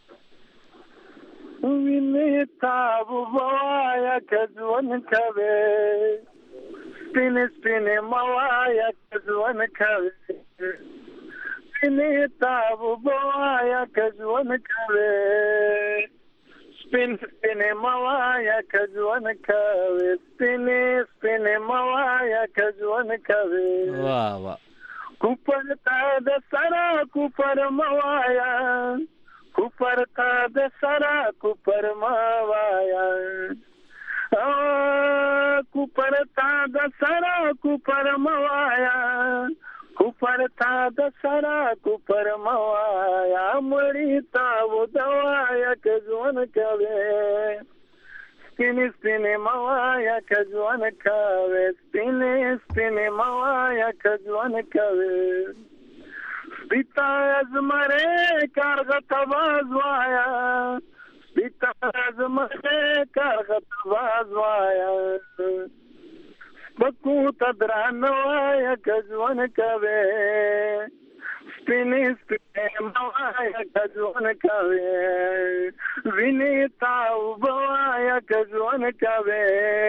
وینې تاب ووایه که ژوند کوې، سپینې سپینې مه وایه که ژوند کوې، وینې تاب ووایه که ژوند کوې، سپین سپینې مه وایه که ژوند کوې، سپینې سپینې مه وایه که ژوند کوې. واه واه. کوپر ته د سره کوپر مه وایه، کوپر تا د سره کوپر ما وایا، کوپر تا د سره کوپر ما وایا، کوپر تا د سره کوپر ما وایا، مړی تا و دوایا که ژوند کوې، سپینې سپینې ما وایا که ژوند کوې، سپینې سپینې ما وایا که ژوند کوې. سپیتا ازمره کارغت باز وایا، سپیتا ازمره کارغت باز وایا، سپکو تا دران وایا که ژوند کوې، سپینې سپینې موایا کجون کوي ویني تاو بوایا کجون کوي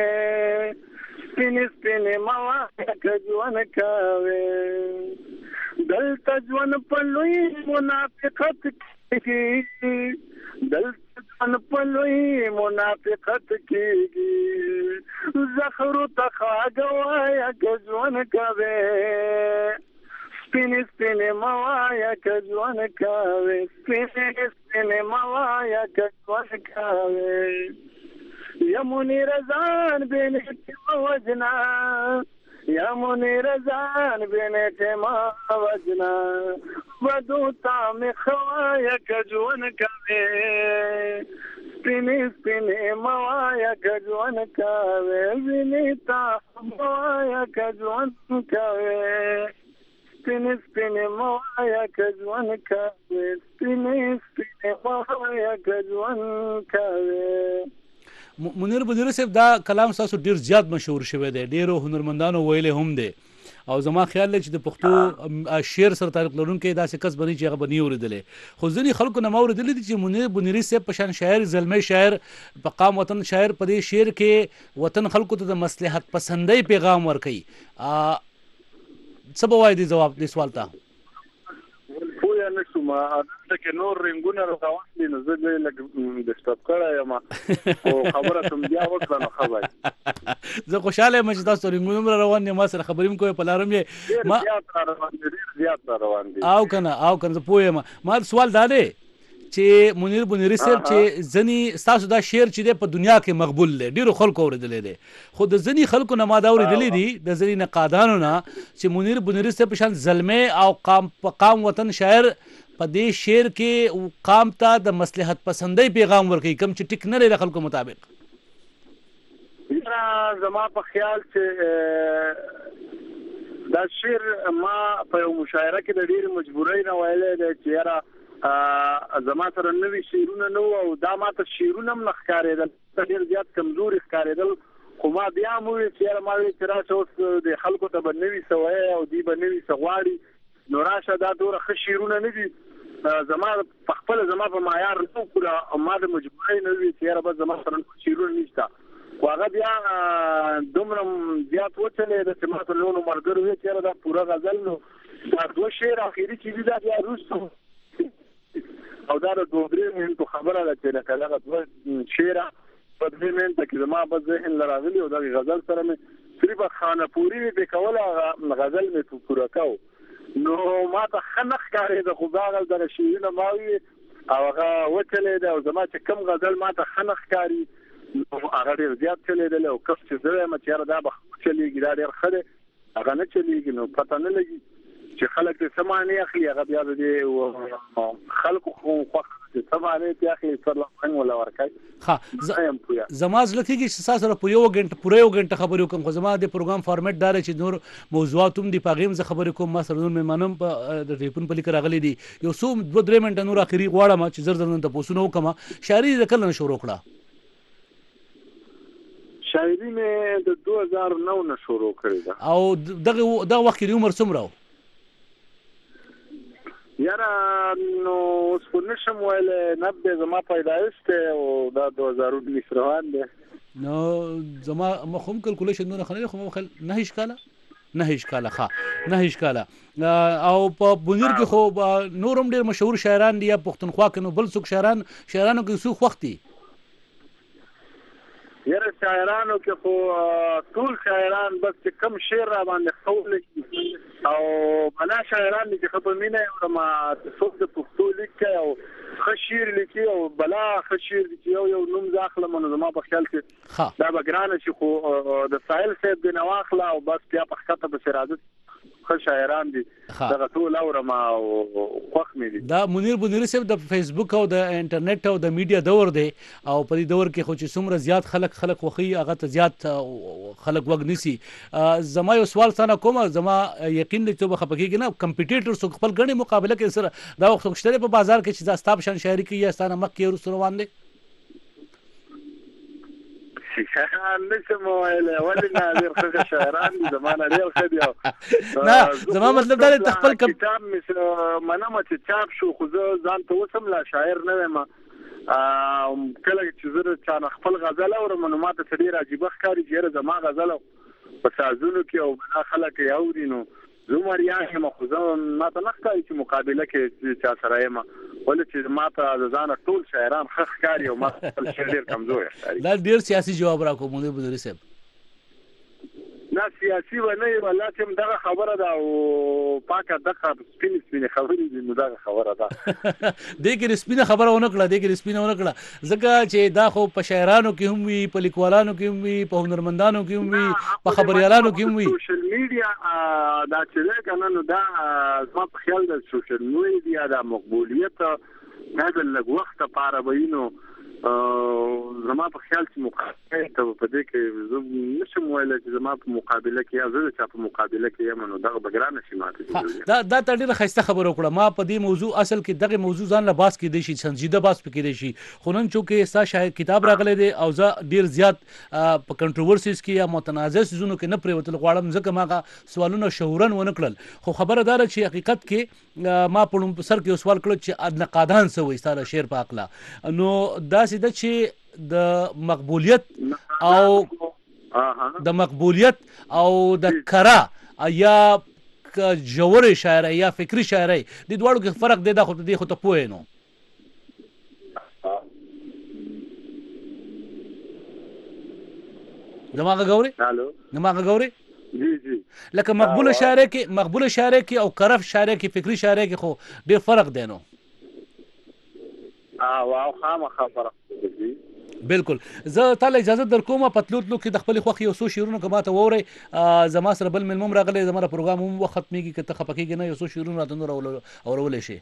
سپینې سپینې موایا کجون کوي دلته ژوند په لوی منافقت کېږي دلته ژوند په لوی منافقت کېږي زخرو ته خواږه وایه که ژوند کوې سپینې سپینې مه وایه که ژوند کوې سپینې سپینې مه وایه که ژوند کوې یا منیر ځان بېنېټې مه وژنه یا منیر ځان بېنېټې مه وژنه بدو ته مې ښه وایه که ژوند کوې سپینې سپینې مه وایه که ژوند کوې وینې ته مه وایه که ژوند کوې سپینې سپینې مه وایه که ژوند کوې سپینې سپینې مه وایه که ژوند کوې. منیر بنیری صاحب دا کلام تاسو ډیر زیات مشهور شوی دی ډیرو هنرمندانو ویلې هم دی او زما خیال دی چې د پښتو شعر سره تعلق لرونکی داسې کس بنی چې هغه بنی اورېدلی خو ځینې خلکو نه ما اورېدلی دي چې منیر بنیری صاحب په شان شاعر زلمی شاعر په قام وطن شاعر په دې شعر کې وطن خلکو ته د مصلحت پسندۍ پیغام ورکوي څه به وایي دې جواب دې سوال ته پوه نه شوم چې نور رنګونه راوستي نو زه دې لکه د سټاپ کړی یم او خبره کوم بیا وکړه نو ښه وایي زه خوشحاله یم چې تاسو رنګونه هم را روان دي ما سره خبرې هم کوئ په لاره هم یې ډېر زیات را روان دي او که نه او که نه زه پوه یم ما سوال دا دی چې منیر بنیری صاحب چې ځینې ستاسو دا شعر چې دی په دنیا کې مقبول دی ډېرو خلکو اورېدلی دی خو د ځینې خلکو نه ما دا اورېدلی دي د ځینې نقادانو نه چې منیر بنیری صاحب په شان زلمی او قام په قام وطن شاعر په دې شعر کې قام ته د مصلحت پسندۍ پیغام ورکوي کوم چې ټیک نه دی د خلکو مطابق زما په خیال چې دا شعر ما په یو مشاعره کې د ډېرې مجبورۍ نه ویلی دی چې یاره زما سره نوي شعرونه نه وو او دا ماته شعرونه هم نه ښکارېدل ډېر زیات کمزوري ښکارېدل خو ما بیا هم وویل چې یاره ما ویل چې راشه اوس د خلکو ته به نوي څه وایي او دوی به نوي څه غواړي نو راشه دا دومره ښه شعرونه نه دي زما په خپله زما په معیار نه وکړه او ما د مجبورۍ نه وویل چې یاره بس زما سره شعرونه نشته خو هغه بیا دومره زیات وچلېده چې ما ته نورو ملګرو ویل چې یاره دا پوره غزل نو دا دوه شعر اخري چې دي دا بیا وروسته او دا د دوه درې منټو خبره ده چې لکه دغه دوه شعره په درې منټه کې زما بس ذهن له راغلي او دغې غزل سره مې صرف خانه پوري مې پرې کوله هغه غزل مې پوره کو نو ما ته ښه نه ښکارېده خو هغه دغه شعرونه ما وویل او هغه وچلېده او زما چې کوم غزل ما ته ښه نه ښکاري نو هغه ډېر زیات چلېدلی او کس چې زه وایم چې یاره دا به چلېږي دا ډېر ښه دی هغه نه چلېږي نو پته نه لګي چې خلک دې څه معنی اخلي هغه بیا د دې خلکو خوښ چې څه معنی پې اخلي سر رنګ ولا ورکوي ښه زما زړه کېږي چې ستا سره په یو ګنټه پوره یو ګنټه خبرې وکړم خو زما د پروګرام فارمیټ دا دی چې نور موضوعات هم دي په هغې هم زه خبرې کوم ما سره نور مېلمانه هم په د ټلیفون په لیکه راغلي دي یو څو دوه درې منټه نور اخري غواړم چې زر زر نن تپوسونه وکړم شاعري د کله نه شروع کړه شاعري مې د دوه هزار نو نه شروع کړې ده او دغه دغه وخت کې د عمر څومره و یاره نو اوس خو نشم ویلی نبدې زما پیدایش دی او دا دوه هزار اوولس روان دی نو زما ما خو هم کلکولیشن دونه ښه نه دی خو ما خیال نهه کاله نهه کاله ښه نهه کاله او په بنیر کې خو نور هم ډېر مشهور شاعران دي یا پښتونخوا کې نو بل څوک شاعران شاعرانو کې څوک خوښ دي یاره شاعرانو کې خو ټول شاعران بس چې کم شعر را باندې ښه ولګي او بلا شاعران دي چې ښه په مینه یې وړم څوک د پښتو لیکي او ښه شعر لیکي او بلا ښه شعر دي چې یو یو نوم زه اخلم نو زما په خیال کې دا به ګرانه شي خو د ساحل صاحب دې نه واخله او بس بیا په ښکته پسې راځي ښه شاعران دي دغه ټول اورم او خوښ مې دي دا منیر بنیری صاحب د فیسبوک او د انټرنیټ او د میډیا دور دی او په دې دور کې خو چې څومره زیات خلک خلک خوښوي هغه ته زیات خلک وږ نیسي زما یو سوال څنګه کوم زما یقین دی چې به خفه کېږي نه کمپیټیټر څوک خپل ګڼې مقابله کې سره دا وخت څوک شته په بازار کې چې دا ستا په شان شاعري کوي یا ستا نه مخکې وروسته روان دی نشم ویلی ولې نه ډېر ښه شاعران دي زما نه ډېر ښه دي نه زما مطلب دا دی خپل کتاب مې منمه چې چاپ شو خو زه ځان ته اوس هم لا شاعر نه یم کله چې زه چا نه خپل غزل اورم نو ماته څه ډېر عجیبه ښکاري چې یاره زما غزل په سازونو کې او خلک یې اوري نو زه مریان یم خو زه ماته نه ښکاري چې مقابله کې چا سره یم ولې چې ماته د ځانه ټول شاعران ښه ښکاري او ما خپل شعر ډېر کمزوری ښکاري. دا ډېر سیاسي جواب راکړو منیر بنوري صاحب. نه سیاسي و نه یم الله چې دغه خبره ده او پاکه دغه سپینې سپینې خبرې دي نو دغه خبره ده دې کې سپینه خبره ونه کړه دې کې سپینه ونه کړه ځکه چې دا خو په شاعرانو کې هم وي په لیکوالانو کې هم وي په هنرمندانو کې هم وي په خبريالانو کې هم وي. سوشل میډیا دا چې ده کنه نو دا زما په خیال د سوشل میډیا د مقبولیت نه د لږ وخت لپاره وینو زما په خیال چې مقابله ته په دې کې زه نشم ویلی چې زما په مقابله کې یا زه د چا په مقابله کې یم نو دغه به ګرانه شي ماته. دا دا ته ډېره ښایسته خبره وکړه. ما په دې موضوع اصل کې دغه موضوع ځان له باس کېدی شي سنجیده باس پکې دی شي خو نن چونکې ستا شاید کتاب راغلی دی او زه ډېر زیات په کنټروورسیز کې یا متنازع څیزونو کې نه پرېوتل غواړم ځکه ما هغه سوالونه شعورا ونه کړل خو خبره دا ده چې حقیقت کې ما په سر کې یو سوال کړی چې نقادان څه وایي ستا د شعر په هکله نو دا سیده چې د مقبولیت او د مقبولیت او د کره یا جوړې شاعرۍ یا فکری شاعرۍ د دواړو کې فرق دی دا خو دې خو ته پوهې نو زما غږ زما غږ جی جی لکه مقبوله شاعرۍ کې مقبوله شاعرۍ کې او کرف شاعرۍ کې فکری شاعرۍ کې خو ډېر فرق دی نو واو خامخا فرق دی. بالکل زه تعالی اجازه در کومه پتلو تلو کې د خپل خوخي او سو شیرونو کما ته ووري زما سره بل ملمم راغلی زما پروګرام هم وخت میږي کته خپکیږي نه یو سو شیرونو راته نور اورول شي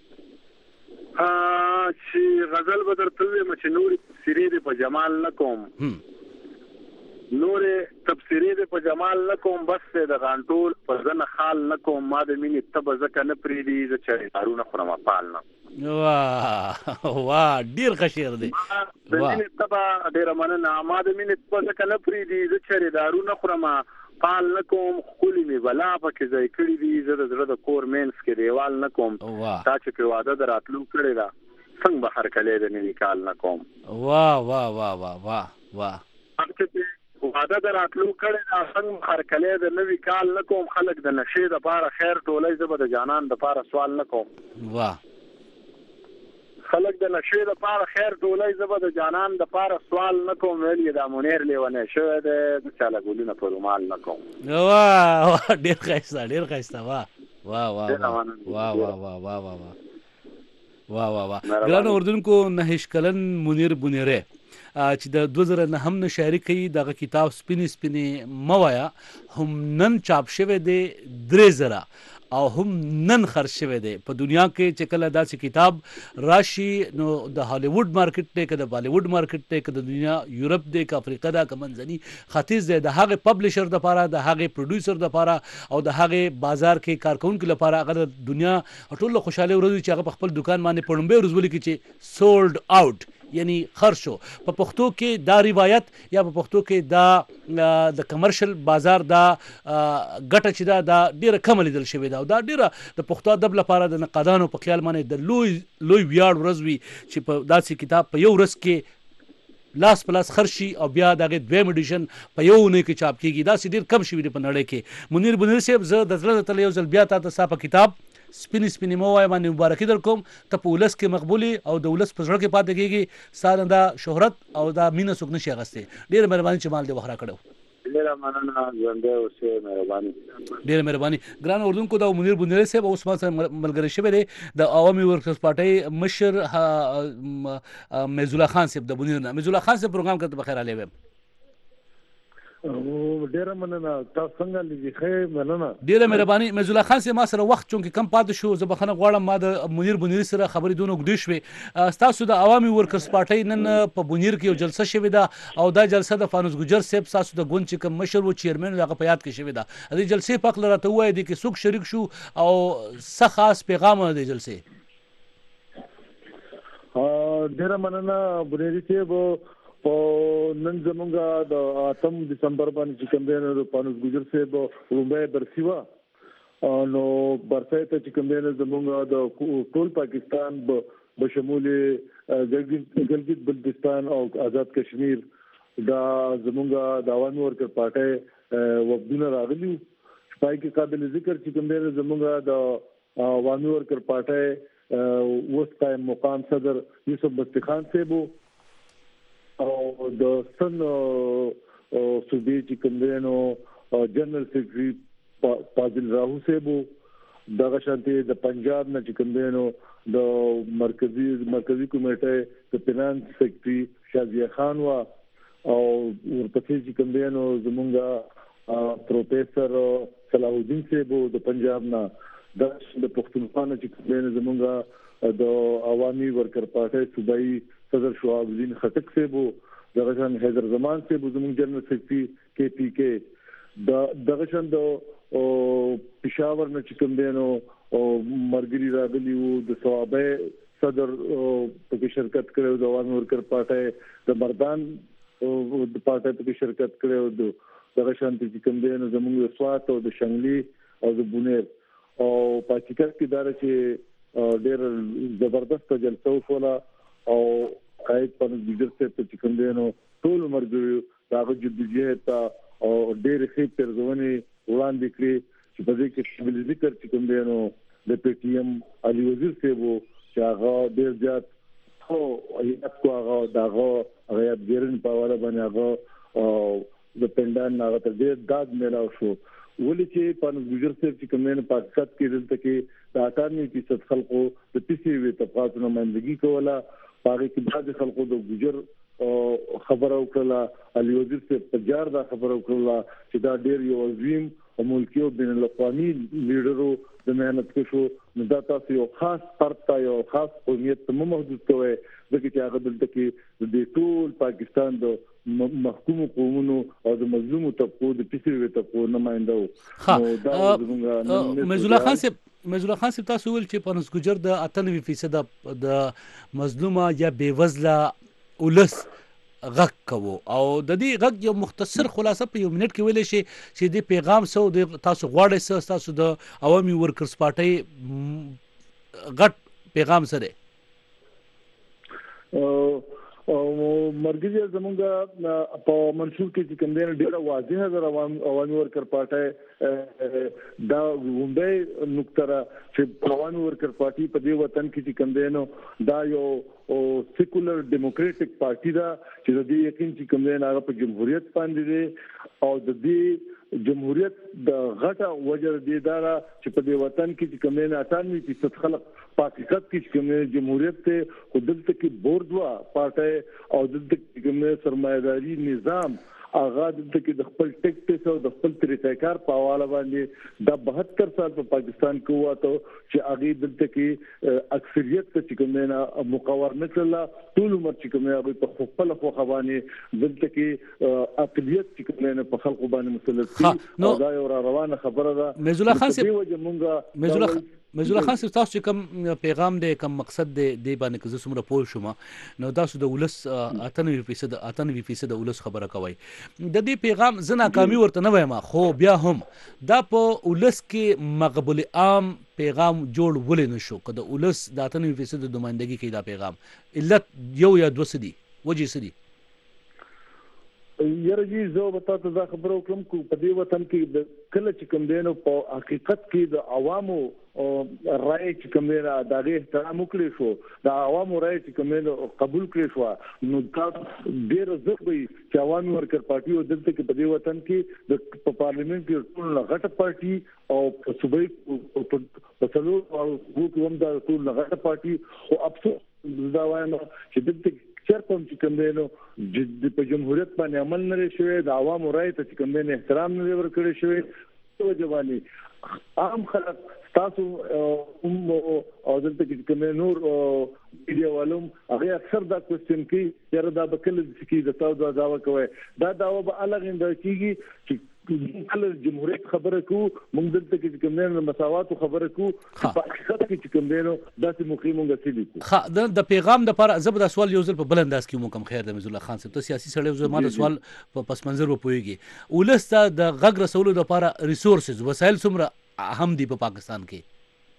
چې غزل بدر تلوي مچ نور سری په جمال نکوم نور تفسیری د په جمال نکوم بس د غانټول په ځنه خال نکوم ما د مینې تب زکه نه پریدي ز چې دارونه خرمه پالنه واه واه ډیر خشیر دی د مینې تب ډیر مننه ما د مینې تب زکه نه پریدي ز چې دارونه خرمه پال نکوم خولي می بلا پکې ځای کړی دي زه د زړه د کور مینس کې دیوال نکوم تا چې په واده دراتلو کړی دا څنګه بهر کله د نوی کال نکوم واه واه واه واه واه واه واده دراتلو کړی دا څنګه بهر کله د نوی کال نکوم خلک د نشې د پاره خیر ټولې زبر د جانان د پاره سوال نکوم واه خلک د نشې د پاره خیر ټولې زبر د جانان د پاره سوال نکوم ویل دا مونیر لیونه شو د چاله ګولینه په رومال نکوم واه ډیر ښایسته ډیر ښایسته واه واه واه واه واه واه واه واه واه واه واه ګران اردوونکو نهش کلن منیر بنیره چې د دوه زره نهم نه شاعري کوي دغه کتاب سپینې سپینې موایا هم نن چاپ شوی دی درې زره او هم نن خرج شوی دی په دنیا کې چې کله داسې کتاب راشي نو د هالیووډ مارکیټ دی که د بالیووډ مارکیټ دی که د دنیا یورپ دی که افریقا ده که منځني ختیځ دی د هغې پبلشر دپاره د هغې پروډیوسر دپاره او د هغې بازار کې کارکوونکو لپاره هغه د دنیا ټول له خوشحالۍ ورځ وي چې هغه په خپل دکان باندې په لومبۍ ورځ ولیکي چې سولډ آوټ یعنی خرج شو. په پښتو کې دا روایت یا په پښتو کې دا د کمرشل بازار دا ګټه چې دا دا ډیره کم لیدل شوې ده او دا ډیره د پښتو ادب لپاره د نقادانو په خیال باندې د لوی لوی ویاړ ورځ وي چې په داسې کتاب په یو ورځ کې لاس پلاس خرشي او بیا دغه دویم ایډیشن په یو نه کې چاپ کیږي دا ډیر کم شوی دی په نړۍ کې. منیر بنیر صاحب زه د زړه تل یو ځل بیا تاسو صاحب کتاب سپینې سپینې موای باندې مبارکي در کوم ته په ولس کې مقبولي او د ولس په زړه کې پاتې کېږي ستاسو دا شهرت او دا مینه څوک نشي اخیستی. ډېره مهرباني چې مال دې وخت راکړو. ډېره مننه ژوندی اوسې مهرباني ډېره مهرباني. ګران اردوونکو دا منیر بنیر صاحب اوس ما سره ملګری شوی دی د عوامي ورکرز پارټۍ مشر میز الله خان صاحب د بنیر نه. میز الله خان صاحب پروګرام کته بخیر علی ویم ډیره مننه تاسو څنګه لږی خیر مننه ډیره مهرباني. میز الله خان صاحب ما سره وخت چونکې کم پاتې شو زه بخښنه غواړم ما د منیر بنیر سره خبرې دونه اوږدې شوې. ستاسو د عوامي ورکرز پارټۍ نن په بنیر کې یو جلسه شوې ده او دا جلسه د فانوس ګجر صاحب ستاسو د ګوند چې کوم مشر و چیرمن هغه په یاد کې شوې ده. د جلسې په اړه راته ووایئ د کې څوک شریک شو او څه خاص پیغام د جلسې. ډیره مننه بنیری صاحب په نن زمونږ د اتم دسمبر باندې چې کوم دی نو پانوس ګجر صاحب رومبه برسیوا نو برسای ته چې کوم دی زمونږ د ټول پاکستان بشمول ګلګت بلتستان او آزاد کشمیر دا زمونږ د عوامي ورکر پارټي وفدونه راغلي پای کې قابل ذکر چې کوم دی زمونږ د عوامي ورکر پارټي اوس قائم مقام صدر یوسف بستی خان صاحب او د سن صوبې چې کوم دی نو جنرال سیکرټري فاضل راهو صاحب دغه شانتي د پنجاب نه چې کوم دی نو د مرکزی مرکزی کمیټه د فینانس سیکرټري شازیه خان وا او ورپسې چې کوم دی نو زمونږ پروفیسور صلاح الدین صاحب د پنجاب نه د پښتونخوا نه چې کوم دی زمونږ د عوامي ورکر پارټي صوبایي صدر شعاب الدین خټک صاحب دغه شان حیدر زمان صاحب زمونږ جنرال سیکرټري کې پی کې د دغه شان د پېښور نه چې کوم دی نو او مرګري راغلی وو د صوابه صدر په شرکت کړو د عوامي ورکر پارټي د مردان د پارټي په شرکت کړو د دغه شانتي چې کوم دی نو زموږ سوات او د شنګلي او د بونیر او پاتیکر کې دار چې ډېر زبردست جلسه وشوله او قائد په ګجر څخه چې کوم دی نو ټول مرګري داغه جديجیت او ډېر ښه ترځونی وړاندې کړی چې په دې کې قابل ذکر چې کوم دی نو د پی ټی ایم علي وزیر صاحب چې هغه ډېر زیات خو ایت کو هغه داغه غیاب ګرن په والا باندې هغه د پندان هغه ته ډېر داد ملاو شو ولې چې په ګجر صاحب چې کوم نه پاکستان کې دلته کې د اټارني فیصد خلکو د پیسي وی طبقاتو نمائندګي کوله هغه کې بعض خلکو د ګجر خبر او کړه علي وزیر صاحب په جار دا خبر او کړه چې دا ډېر یو عظیم او ملکی او بین الاقوامي لیډرو د مهنت کشو نو دا تاسو یو خاص پرتا یو خاص قومیت ته محدود کوي ځکه چې هغه دلته کې د ټول پاکستان د محکوم قومونو او د مظلوم طبقو د پیسې طبقو نمائنده نو دا زموږه مزولا خان صاحب مزولا خان صاحب تاسو ول چې پانوس ګجر د اتنوي فیصد د مظلومه یا بیوزله ولس غږ کوو او د دې غږ یو مختصر خلاصه په یو منټ کې ویل شي چې د پیغام سو د تاسو غواړئ تاسو د عوامي ورکرز پارټي غټ پیغام سره او مرګي زمونږ په منشور کې چې کوم دی ډیره واضحه ده عوامي ورکر پارټي دا غونډه نقطه چې عوامي ورکر پارټي په دې وطن کې چې کوم دی نو دا یو او سیکولر ډیموکراټک پارټي دا چې د دې یقین چې کوم دی هغه په جمهوریت باندې دی او د دې جمهوریت د غټه وجر دی دا چې په دې وطن کې چې کوم دی اټانوي فیصد خلک په حقیقت کې کوم جمهوریت ته خودلته کې بورډوا پارټي او د دې کوم سرمایداري نظام اغا د کې د خپل ټیکټس او د خپل طریقې په حواله باندې د بهتر سال په پاکستان کې وته چې اغه دلته کې اکثریت ته کوم نه مقور نه کړل ټول عمر چې کوم هغه په خپل خو خواني دلته کې اقلیت چې کوم نه په خلکو باندې مسلط دي دا یو روانه خبره ده مزولا خان صاحب مزولا مزولا خان صاحب تاسو کوم پیغام دی کوم مقصد دی د باندې که زه څومره پوه شوم نو تاسو د ولس اتنوي فیصد اتنوي فیصد ولس خبره کوي د دې پیغام زه ناکامي ورته نه وایم خو بیا هم دا په ولس کې مقبول عام پیغام جوړ ولې نشو که د ولس د اتنوي فیصد د نمائندګي کې دا پیغام علت یو یا دوه سدي وجې سدي یره جی زه به تاسو ته خبرو کوم کو په دې وطن کې د کله چې کوم دینو په حقیقت کې د عوامو رائے چې کوم دی دغه احترام وکړي شو د عوامو رائے چې کوم دی قبول کړي شو نو دا ډیر زغوي چې عوامي ورکر پارټي او دلته کې په دې وطن کې د پارلیمنت کې ټول غټه پارټي او صوبې په څلور او حکومت د ټول غټه پارټي او افسوس دا وایم چې دلته چرته چې کوم دی نو په جمهوریت باندې عمل نه شوی د عوامو رائے ته چې کوم دی احترام نه ورکړي شوی او ځواني عام خلک تاسو هم او دلته کې کوم نور میډیا والوم هغه اکثر دا کوېسچن کوي چې دا به کله چې د تاسو دا داوا کوي دا داوا به الګ اند کیږي چې کله جمهوریت خبره کو موږ دلته کې کوم نه مساوات خبره کو په حقیقت کې کوم نه داسې مخې موږ سړي کو خا د پیغام د پر زب د سوال یو ځل په بل انداز کې مو کم خیر د مزول خان صاحب ته سیاسي سړی زما د سوال په پس منظر و پويږي ولسته د غږ رسولو د لپاره ریسورسز وسایل څومره اهم دي په پاکستان کې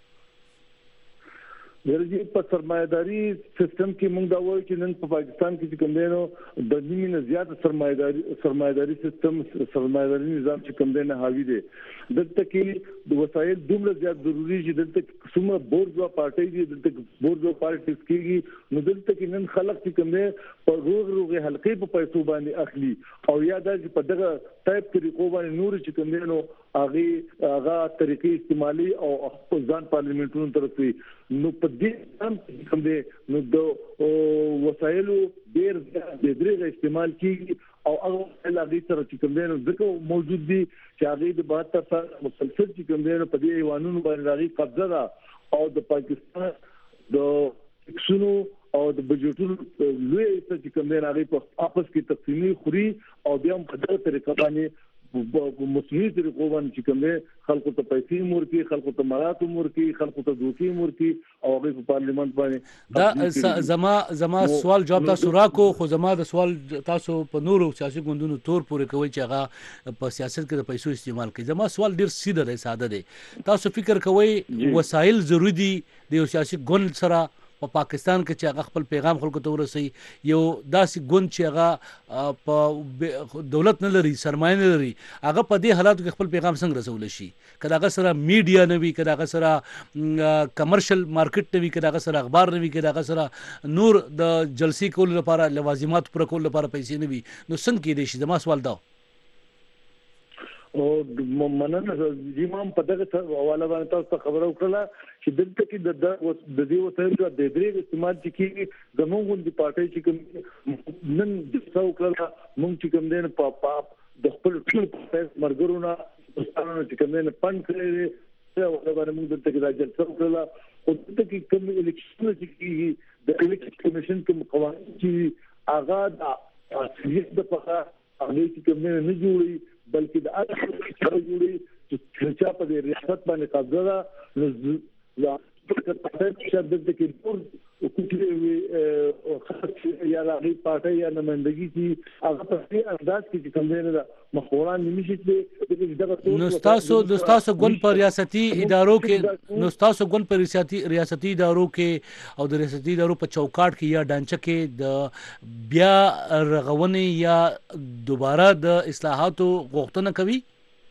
ورجی په سرمایداري سیستم کې موږ دا وایو چې نن په پاکستان کې کوم دی د نیمه نه زیات سرمایداري سرمایداري سیستم سرمایداري نظام چې کوم دی نه حاوی دی دلته کې د وسایل دومره زیات ضروری دي دلته څومره بورژوا پارټي دي دلته بورژوا پارټیز کېږي نو دلته کې نن خلک چې کوم دی په روغ روغه حلقې په پیسو باندې اخلي او یا دا چې په دغه ټایپ طریقو باندې نور چې کوم دی نو هغه هغه طریقې استعمالي او خپل ځان پارلیمنتونو طرفي نو په دې هم کوم دی نو د وسایلو ډېر د درې استعمال کیږي او هغه لږی سره چې کوم دی نو ځکه موجود دي چې هغه د بهتر سره مسلسل چې کوم دی په دې ایوانونو باندې راغی قبضه ده او د پاکستان د اکسونو او د بجټونو لوی چې کوم دی هغه په اپس کې تقسیمي خوري او بیا هم په دغه طریقه باندې په مسلمي طریقو باندې چې کوم دی خلکو ته پیسې مورکي خلکو ته مراتب مورکي خلکو ته دوکي مورکي او هغه په پارلیمنت باندې دا زما زما سوال جواب تاسو راکو خو زما د سوال تاسو په نورو سیاسي ګوندونو تور پورې کوي چې هغه په سیاست کې د پیسو استعمال کوي زما سوال ډیر سیده دی ساده دی تاسو فکر کوئ وسایل ضروری دي د سیاسي ګوند سره په پاکستان کې چې هغه خپل پیغام خلکو ته ورسي یو داسې ګوند چې هغه په دولت نه لري سرمایه نه لري هغه په دې حالاتو کې خپل پیغام څنګه رسول شي کله هغه سره میډیا نه وي کله هغه سره کمرشل مارکیټ نه وي کله هغه سره اخبار نه وي کله هغه سره نور د جلسې کول لپاره لوازمات پر کول لپاره پیسې نه وي نو څنګه کې دي شي زما سوال دا او مننه چې ما په دغه حواله باندې تاسو خبرو کړله چې دلته کې د د دې وسایلو د درې استعمال چې کیږي د موږ د پارټي چې کوم نن د څو کړه موږ چې کوم دین په د خپل ټول مرګرونه ستاسو چې کوم دین پن کړی څه ولا باندې موږ دلته کې راځل څو کړه او دلته کې کوم الیکشن چې کیږي د الیکشن کمیشن کوم قوانين چې آغاز اصليت د پخا هغه چې کوم نه جوړي بلکې د اړتیا سره جوړي چې چا په دې ریاست باندې قبضه ده یا په تاسو شته د کې ټول کوټي او خاص یا راغي پارټي یا نمائندګي چې هغه په دې انداز کې کوم نه مخوران نشي چې نو تاسو د تاسو ګوند پر ریاستي ادارو کې نو تاسو ګوند پر ریاستي ریاستي ادارو کې او د ریاستي ادارو په چوکاټ کې یا ډانچه کې د بیا رغونې یا دوباره د اصلاحاتو غوښتنه کوي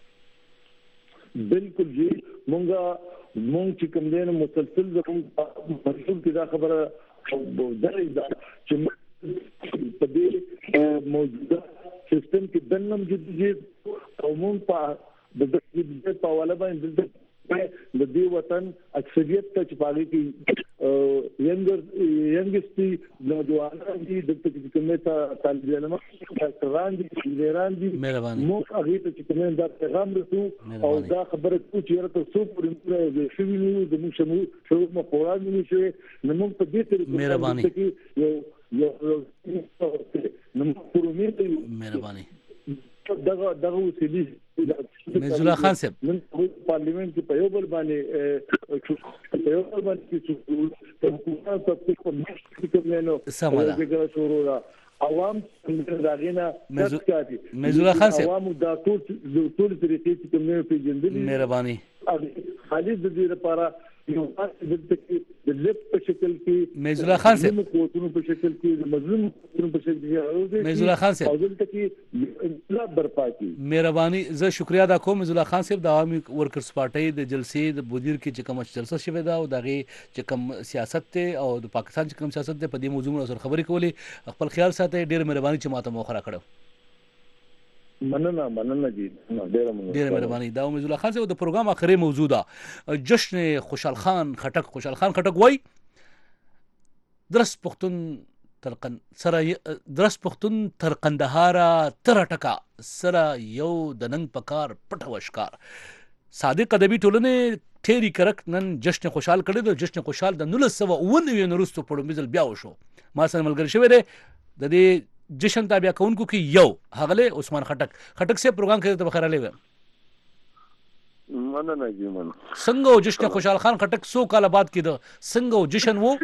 بالکل جی مونږه مونږ چې کوم دین مسلسل زموږ مسؤل کې دا خبره درې ده چې په دې موجوده سیستم کې دنم جديد او مونږ په د دې په حواله باندې د دې وطن اکثریت ته چې پاږي کې ینګر ینګستي نوجوانان دي د دې کومه ته طالب علم ډاکټران دي انجینران دي مو هغه ته چې کومه دا پیغام رسو او دا خبره کوي چې ورته څو پرې د شوینو د موږ شمو شو مو قران نشي نو په دې طریقې مهرباني یو یو نو پرمې مهرباني دغه دغه وسیلې مزول خان صاحب نن پارلیمنت کې په یو بل باندې په یو بل باندې چې په حکومت په خپل کې نو سماده شروع عوام داغینا مزول خان صاحب عوام د ټول ټول طریقې چې کوم نه پیژندل مهرباني خالص د دې لپاره یو تاسو د د لپ په شکل کې مزول خان صاحب کوټونو په شکل کې د مظلوم کوټونو په شکل کې مزول خان صاحب او دلته کې انقلاب برپا کی مهرباني زه شکریا ادا کوم مزول خان صاحب د عوامي ورکرز پارټي د جلسې د مدیر کې چې کوم جلسه شوه دا او دغه چې کوم سیاست ته او د پاکستان چې کوم سیاست ته په دې موضوع سره خبرې کولې خپل خیال ساتي ډیر مهرباني چې ماته موخره کړو مننه مننه جی ډیر مننه ډیر مهرباني دا مزول خان صاحب د پروګرام اخري موضوع ده جشن خوشحال خان خټک خوشحال خان خټک وای درس پختون ترقن سره درس پختون تر قندهار تر ټکا سره یو د نن پکار پټ وشکار صادق ادبي ټولنه ټيري کرک نن جشن خوشحال کړي د جشن خوشحال د نولس سوه اوه نوي نورستو په مزل بیا وشو ما سره ملګری شوی دی د دې جشن تابع کوونکو کې یو هغله عثمان خټک خټک سے پروګرام کې ته بخیر علی مننه جی من څنګه او جشن خوشحال خان خټک سو کال بعد کې د څنګه او جشن وو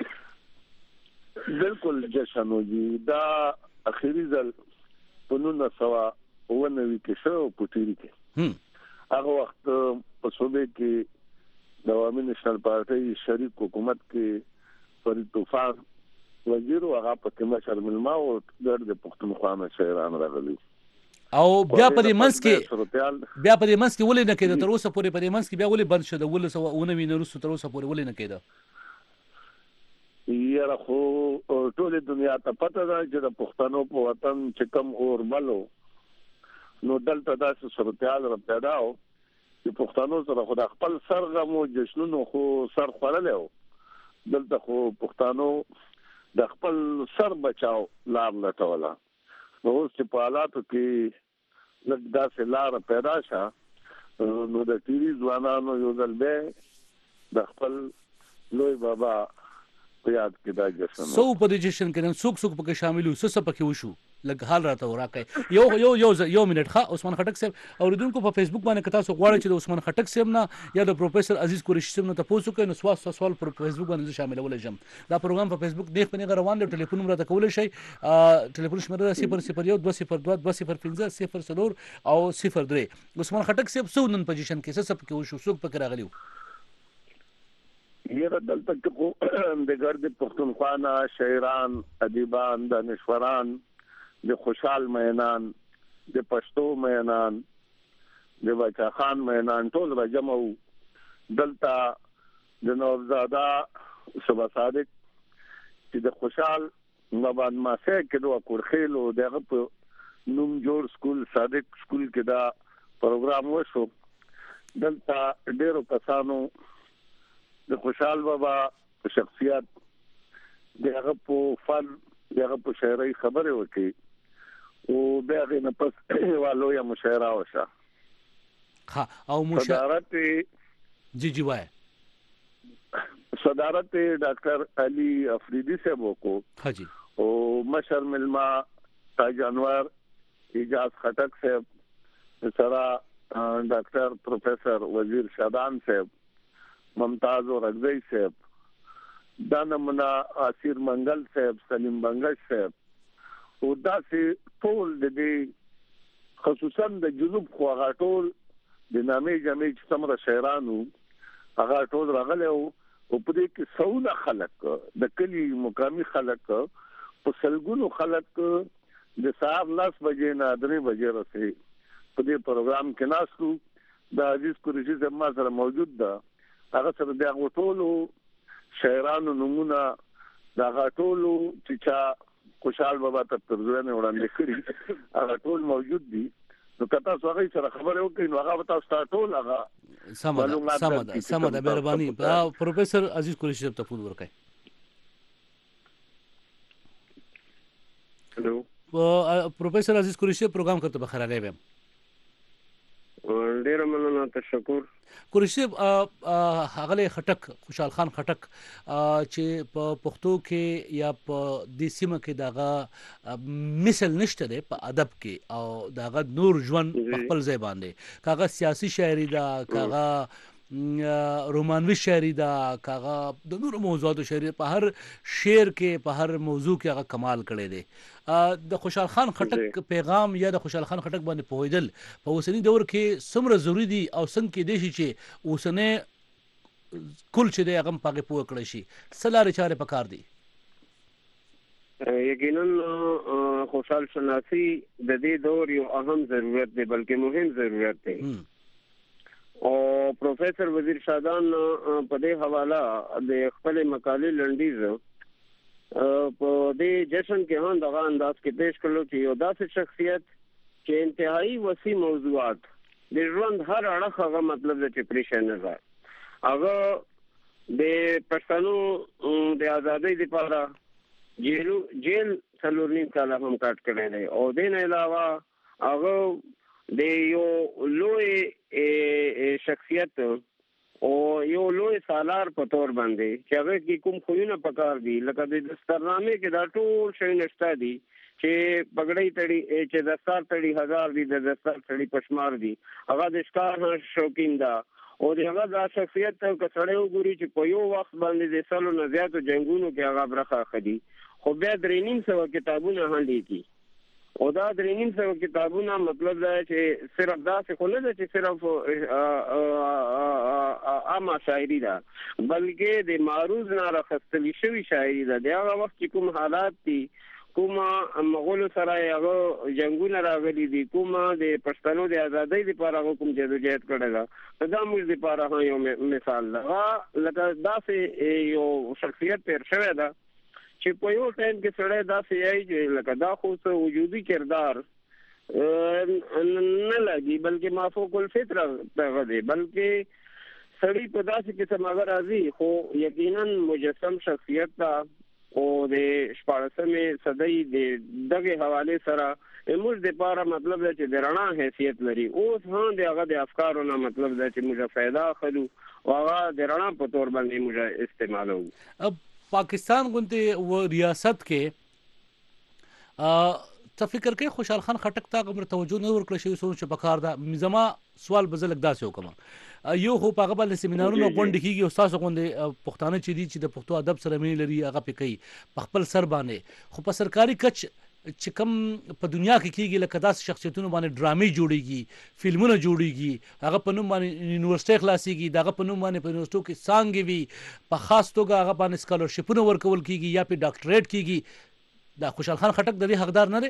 بالکل جشن وو جی دا اخیری ځل په نولس سوه اوه نوي کې شو په تیری کې هغه وخت په صوبې کې د عوامي نېشنل پارټي شریک حکومت کې فرید طوفان وزیر او هغه په کومه شرمل ما او د پښتونخوا شاعران راغلي او بیا په دې منځ کې بیا په دې منځ کې ولې نه کېده تر اوسه پورې په دې منځ کې بیا ولې بند شو د ولې سو اونوي نه رسو تر اوسه پورې ولې نه کېده یاره خو ټول دنیا ته پته ده چې د پښتنو په وطن چې کوم اور ملو نو دلته داسې صورتحال را پیدا و چې پښتنو سره خو د خپل سرغم او جشنونو خو سر خوړلی و دلته خو پښتنو د خپل سر بچاو لار لټوله نو اوس چې په حالاتو کې لږ داسې لار پیدا شوه نو د ټیوي ځوانانو یو ځل بیا د خپل لوی بابا په یاد کې دا جشن سو په دې جشن کې نن څوک څوک پکې شامل وو څه پکې وشو لږ حال راته وراکې یو یو یو یو منټ ښه عثمان خټک صاحب اوریدونکو په فیسبوک باندې کتا سو غواړي چې د عثمان خټک صاحب نه یا د پروفیسور عزیز قریشي صاحب نه تاسو کوئ نو سوال سوال پر فیسبوک باندې شاملول شم دا پروګرام په فیسبوک دیخ پنه روان دی ټلیفون نمبر ته کول شي ټلیفون شمیره صفر صفر یو دوه صفر دوه دوه صفر پنځه صفر څلور او صفر درې عثمان خټک صاحب سو نن پوزیشن کې څه څه کې وشو څوک پکې راغلی یره دلته کې د ګرد پښتونخوا نه شاعران ادیبان دانشوران د خوشحال مینان د پښتو مینان د بچا خان مینان ټول راجمع دلته د نوزاده صبح صادق چې د خوشحال مبان ماسه کې دوه کورخیل او دغه په نوم جوړ سکول صادق سکول کې دا پروګرام وشو دلته ډیرو کسانو د خوشحال بابا شخصیت دغه په فن دغه په شاعري خبره وکي او دغه نه پس والو یا مشاعره وشا ها او مشاعرت جی جی وای صدارت ډاکټر علي افریدی صاحب کو ها جی او مشر ملما تاج انور اجاز خټک صاحب سره ډاکټر پروفیسور وزیر شادان صاحب ممتاز اور رغزی صاحب دا نمونه اسیر منگل صاحب سلیم بنگش صاحب او دا سي ټول د دې خصوصا د جنوب خو هغه ټول د نامې جامع چې څومره شاعرانو هغه ټول راغله او په دې کې څونه خلک د کلی مقامي خلک په سلګونو خلک د سهار لاس بجې نه درې بجې راځي په دې پروګرام کې ناسو د عزیز قریشي زما سره موجود ده هغه سره د غوټولو شاعرانو نمونه د غټولو چې چا خوشحال بابا ته ترجمه وړاندې کړی هغه ټول موجود دي نو کته هغه سره خبره وکړي نو هغه تاسو ټول هغه سمه سمه سمه مهرباني پروفیسور عزیز قریشي صاحب ته فون ورکړئ هلو پروفیسور عزیز قریشي پروګرام کرتے بخیر علی بهم ډیر مننه تشکر قریشي هغه خټک خوشحال خان خټک چې په پښتو کې یا په د سیمه کې دغه مثل نشته دی په ادب کې او دغه نور ژوند په خپل ځای باندې کاغه سیاسي شاعري دا کاغه رومانوي شاعري دا کاغه د نور موضوعاتو شاعري په هر شعر کې په هر موضوع کې هغه کمال کړی دی د خوشحال خان خټک پیغام یا د خوشحال خان خټک باندې پوهیدل په اوسنی دور کې څومره ضروری دي او څنګه کې دي چې اوسنه کل چې د هغه په پوه کړی شي سلاره چاره پکار دي یقینا خوشحال شناسی د دې دور یو اهم ضرورت دی بلکې مهم ضرورت دی او پروفیسور وزیر شادان په دې حواله د خپل مقالې لنډیز په دې جشن کې هم دغه انداز کې پیش کړو چې یو داسې شخصیت چې انتهایی وسیع موضوعات د ژوند هر اړخ هغه مطلب چې پریشان نه راځي هغه د پښتنو د ازادۍ لپاره جیل جیل څلورنیم کال هم کاټ کړی دی او دین علاوه هغه د یو لوی شخصیت او یو لوی سالار په تور باندې چې هغه کې کوم خوونه پکار دي لکه د دسترنامه کې دا ټول شی نشته دي چې پګړی تړي چې دستار تړي هزار دي د دستار تړي پشمار دي هغه د ښکار شوقین ده او دغه د شخصیت کسړې وګوري چې په یو وخت باندې د سلو نه زیاتو جنگونو کې هغه برخه اخلي خو بیا درې نیم سوه کتابونه هم لیکي او دا درې نیم سوه کتابونه مطلب دا چې صرف داسې خو نه ده چې صرف عامه شاعري ده بلکې د معروض نه راخستلی شوي شاعري ده د هغه وخت چې کوم حالات دي کومه مغولو سره هغه جنگونه راغلي دي کومه د پښتنو د ازادۍ لپاره هغه کوم جدوجہد کړی ده دا موږ لپاره یو مثال ده لکه داسې یو شخصیت تیر شوی ده چې په یو ټایم کې سړی داسې یایي چې لکه دا خو څه وجودي کردار نه لګي بلکې مافوق الفطره دغه دی بلکې سړی په داسې قسم هغه راځي خو یقینا مجسم شخصیت ده او د شپاړسمې صدۍ د دغه حواله سره موږ د پاره مطلب دا چې د رڼا حیثیت لري اوس هم د هغه د افکارو نه مطلب دا چې موږ فائدہ اخلو او هغه د رڼا په تور باندې موږ استعمالو. اب پاکستان غونډه و ریاست کې ا فکر کې خوشحال خان خټک ته غمر توجه نه ورکړل شوی سوچ په کار دا زما سوال بزلک داسې وکم یو خو په هغه باندې سیمینارونو غونډه کیږي او تاسو غونډه پښتانه چې دي چې د پښتو ادب سره مینه لري هغه پکې په خپل سر باندې خو په سرکاري کچ چې کوم په دنیا کې کیږي لکه داسې شخصیتونو باندې ډرامې جوړیږي فلمونه جوړیږي هغه په نوم باندې یونیورسيټي خلاصيږي دغه په نوم باندې په یونیورسيټو کې څنګه وي په خاص توګه هغه باندې سکالرشپونه ورکول کیږي یا په ډاکټریټ کیږي دا خوشحال خان خټک د دې حقدار نه دی.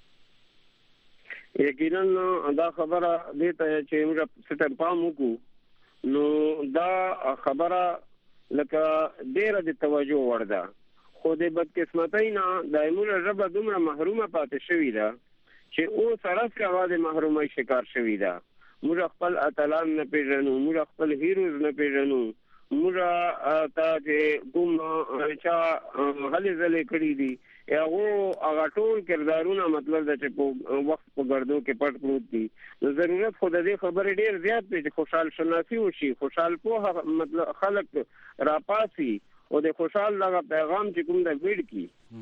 یقینا دا خبره دې ته چې موږ ستر پام وکړو نو دا خبره لکه ډېره د توجه وړ ده خو د بدقسمتۍ نه د موږ ژبه دومره محرومه پاتې شوې ده چې اوس هرڅه هغه د محرومۍ شکار شوې ده. موږ خپل اتلان نه پیژنو موږ خپل هیروز نه پیژنو موږ ته چې کوم چا هلې ځلې کړي دي هغه هغه ټول کردارونه مطلب دا چې په وخت په ګردو کې پټ پروت دي نو ضرورت خو د دې خبرې ډېر زیات دی چې خوشحال شناسی وشي خوشحال پوهه مطلب خلک راپاسي او د خوشحال دغه پیغام چې کوم د ویډ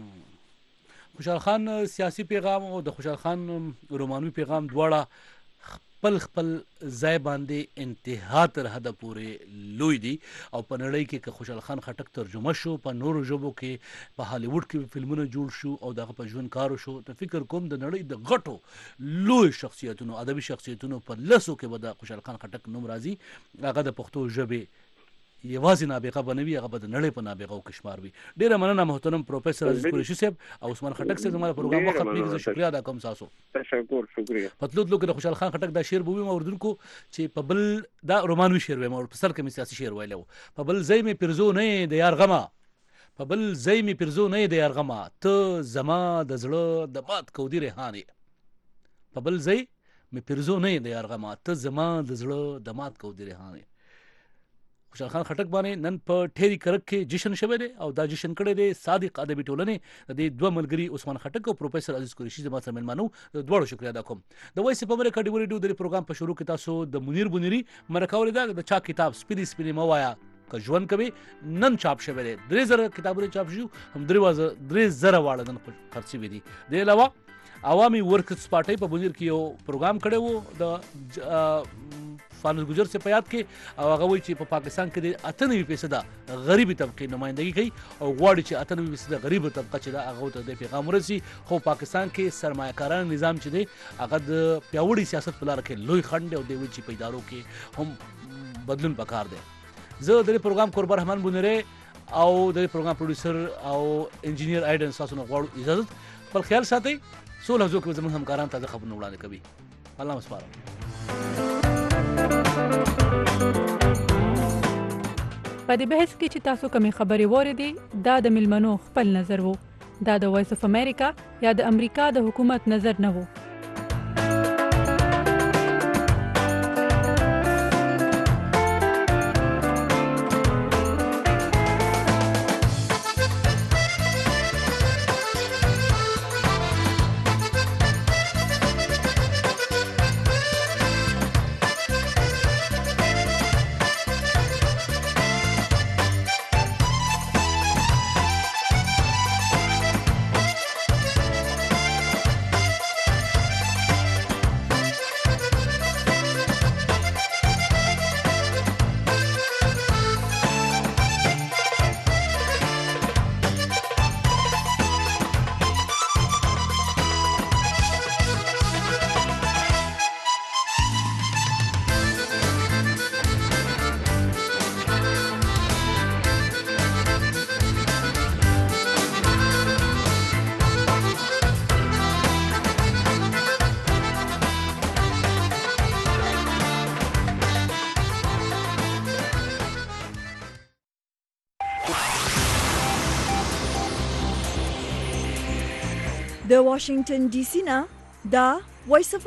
کی خوشحال خان سیاسي پیغام او د خوشحال خان رومانوي پیغام دواړه خپل خپل ځای باندې انتها تر حد پورې لوی دي او په نړۍ کې که خوشحال خان خټک ترجمه شو په نورو ژبو کې په هالیوډ کې فلمونه جوړ شو او دغه په ژوند کارو شو ته فکر کوم د نړۍ د غټو لوی شخصیتونو ادبي شخصیتونو په لسو کې به د خوشحال خان خټک نوم راځي هغه د پښتو ژبې یوازې نابغه بنوي هغه به د نړۍ په نابغه او کشمار وي. ډیره مننه محترم پروفیسور عزیز قریشي صاحب او عثمان خټک صاحب زموږ پروګرام وخت پیږي شکریا ادا کوم تاسو تشکر شکریہ پتلوت لوګ د خوشحال خان خټک دا شعر بووي اوردونکو چې په بل دا رومانوي شعر وای مور په سر کې سیاسي شعر وایلو په بل ځای می پرزو نه د یار غما په بل ځای می پرزو نه د یار غما ته زما د زړه د مات کودی ریحانه په بل ځای می پرزو نه د یار غما ته زما د زړه د مات کودی ریحانه. خوشحال خان خټک باندې نن په ټيري کرک کې جشن شوه دی او دا جشن کړی دی صادق ادبي ټولنې د دوه ملګري عثمان خټک او پروفیسور عزیز قریشي زما سره ملمنو دوړو شکریا ادا کوم. د وایس په امریکا دی ورډو د پروګرام په شروع کې تاسو د منیر بنيري مرکاول دا د چا کتاب سپری سپری موایا که ژوند کوي نن چاپ شوی دی درې زره کتابونه چاپ شو هم درې واز درې زره واړه نن خرڅ وي دي. د علاوه عوامي ورکرز پارټي په بنیر کې یو پروګرام کړی وو د فانوس ګجر سے پیاد کې او هغه وایي چې په پاکستان کې د اتنوي فیصده غریبي طبقه نمائندګي کوي او غواړي چې اتنوي فیصده غریب طبقه چې دا هغه ته د پیغام ورسي خو پاکستان کې سرمایه‌کارانه نظام چې دی هغه د پیاوړي سیاست په لار کې لوی خنډ او د وی چې پیدارو کې هم بدلون پکار دی. زه د پروګرام قربان رحمان بونره او د پروګرام پروډوسر او انجینیر ایډن ساسو نو غواړو اجازه پر خیال ساتي سول حضور کې زموږ همکاران تازه خبرونه وړاندې کوي. الله مسپارم. په دې بحث کې چې تاسو کومې خبرې واورېدې دا د ملمنو خپل نظر وو دا د وایس اف امریکا یا د امریکا د حکومت نظر نه وو. د واشنگټن ډي سي نه دا وایس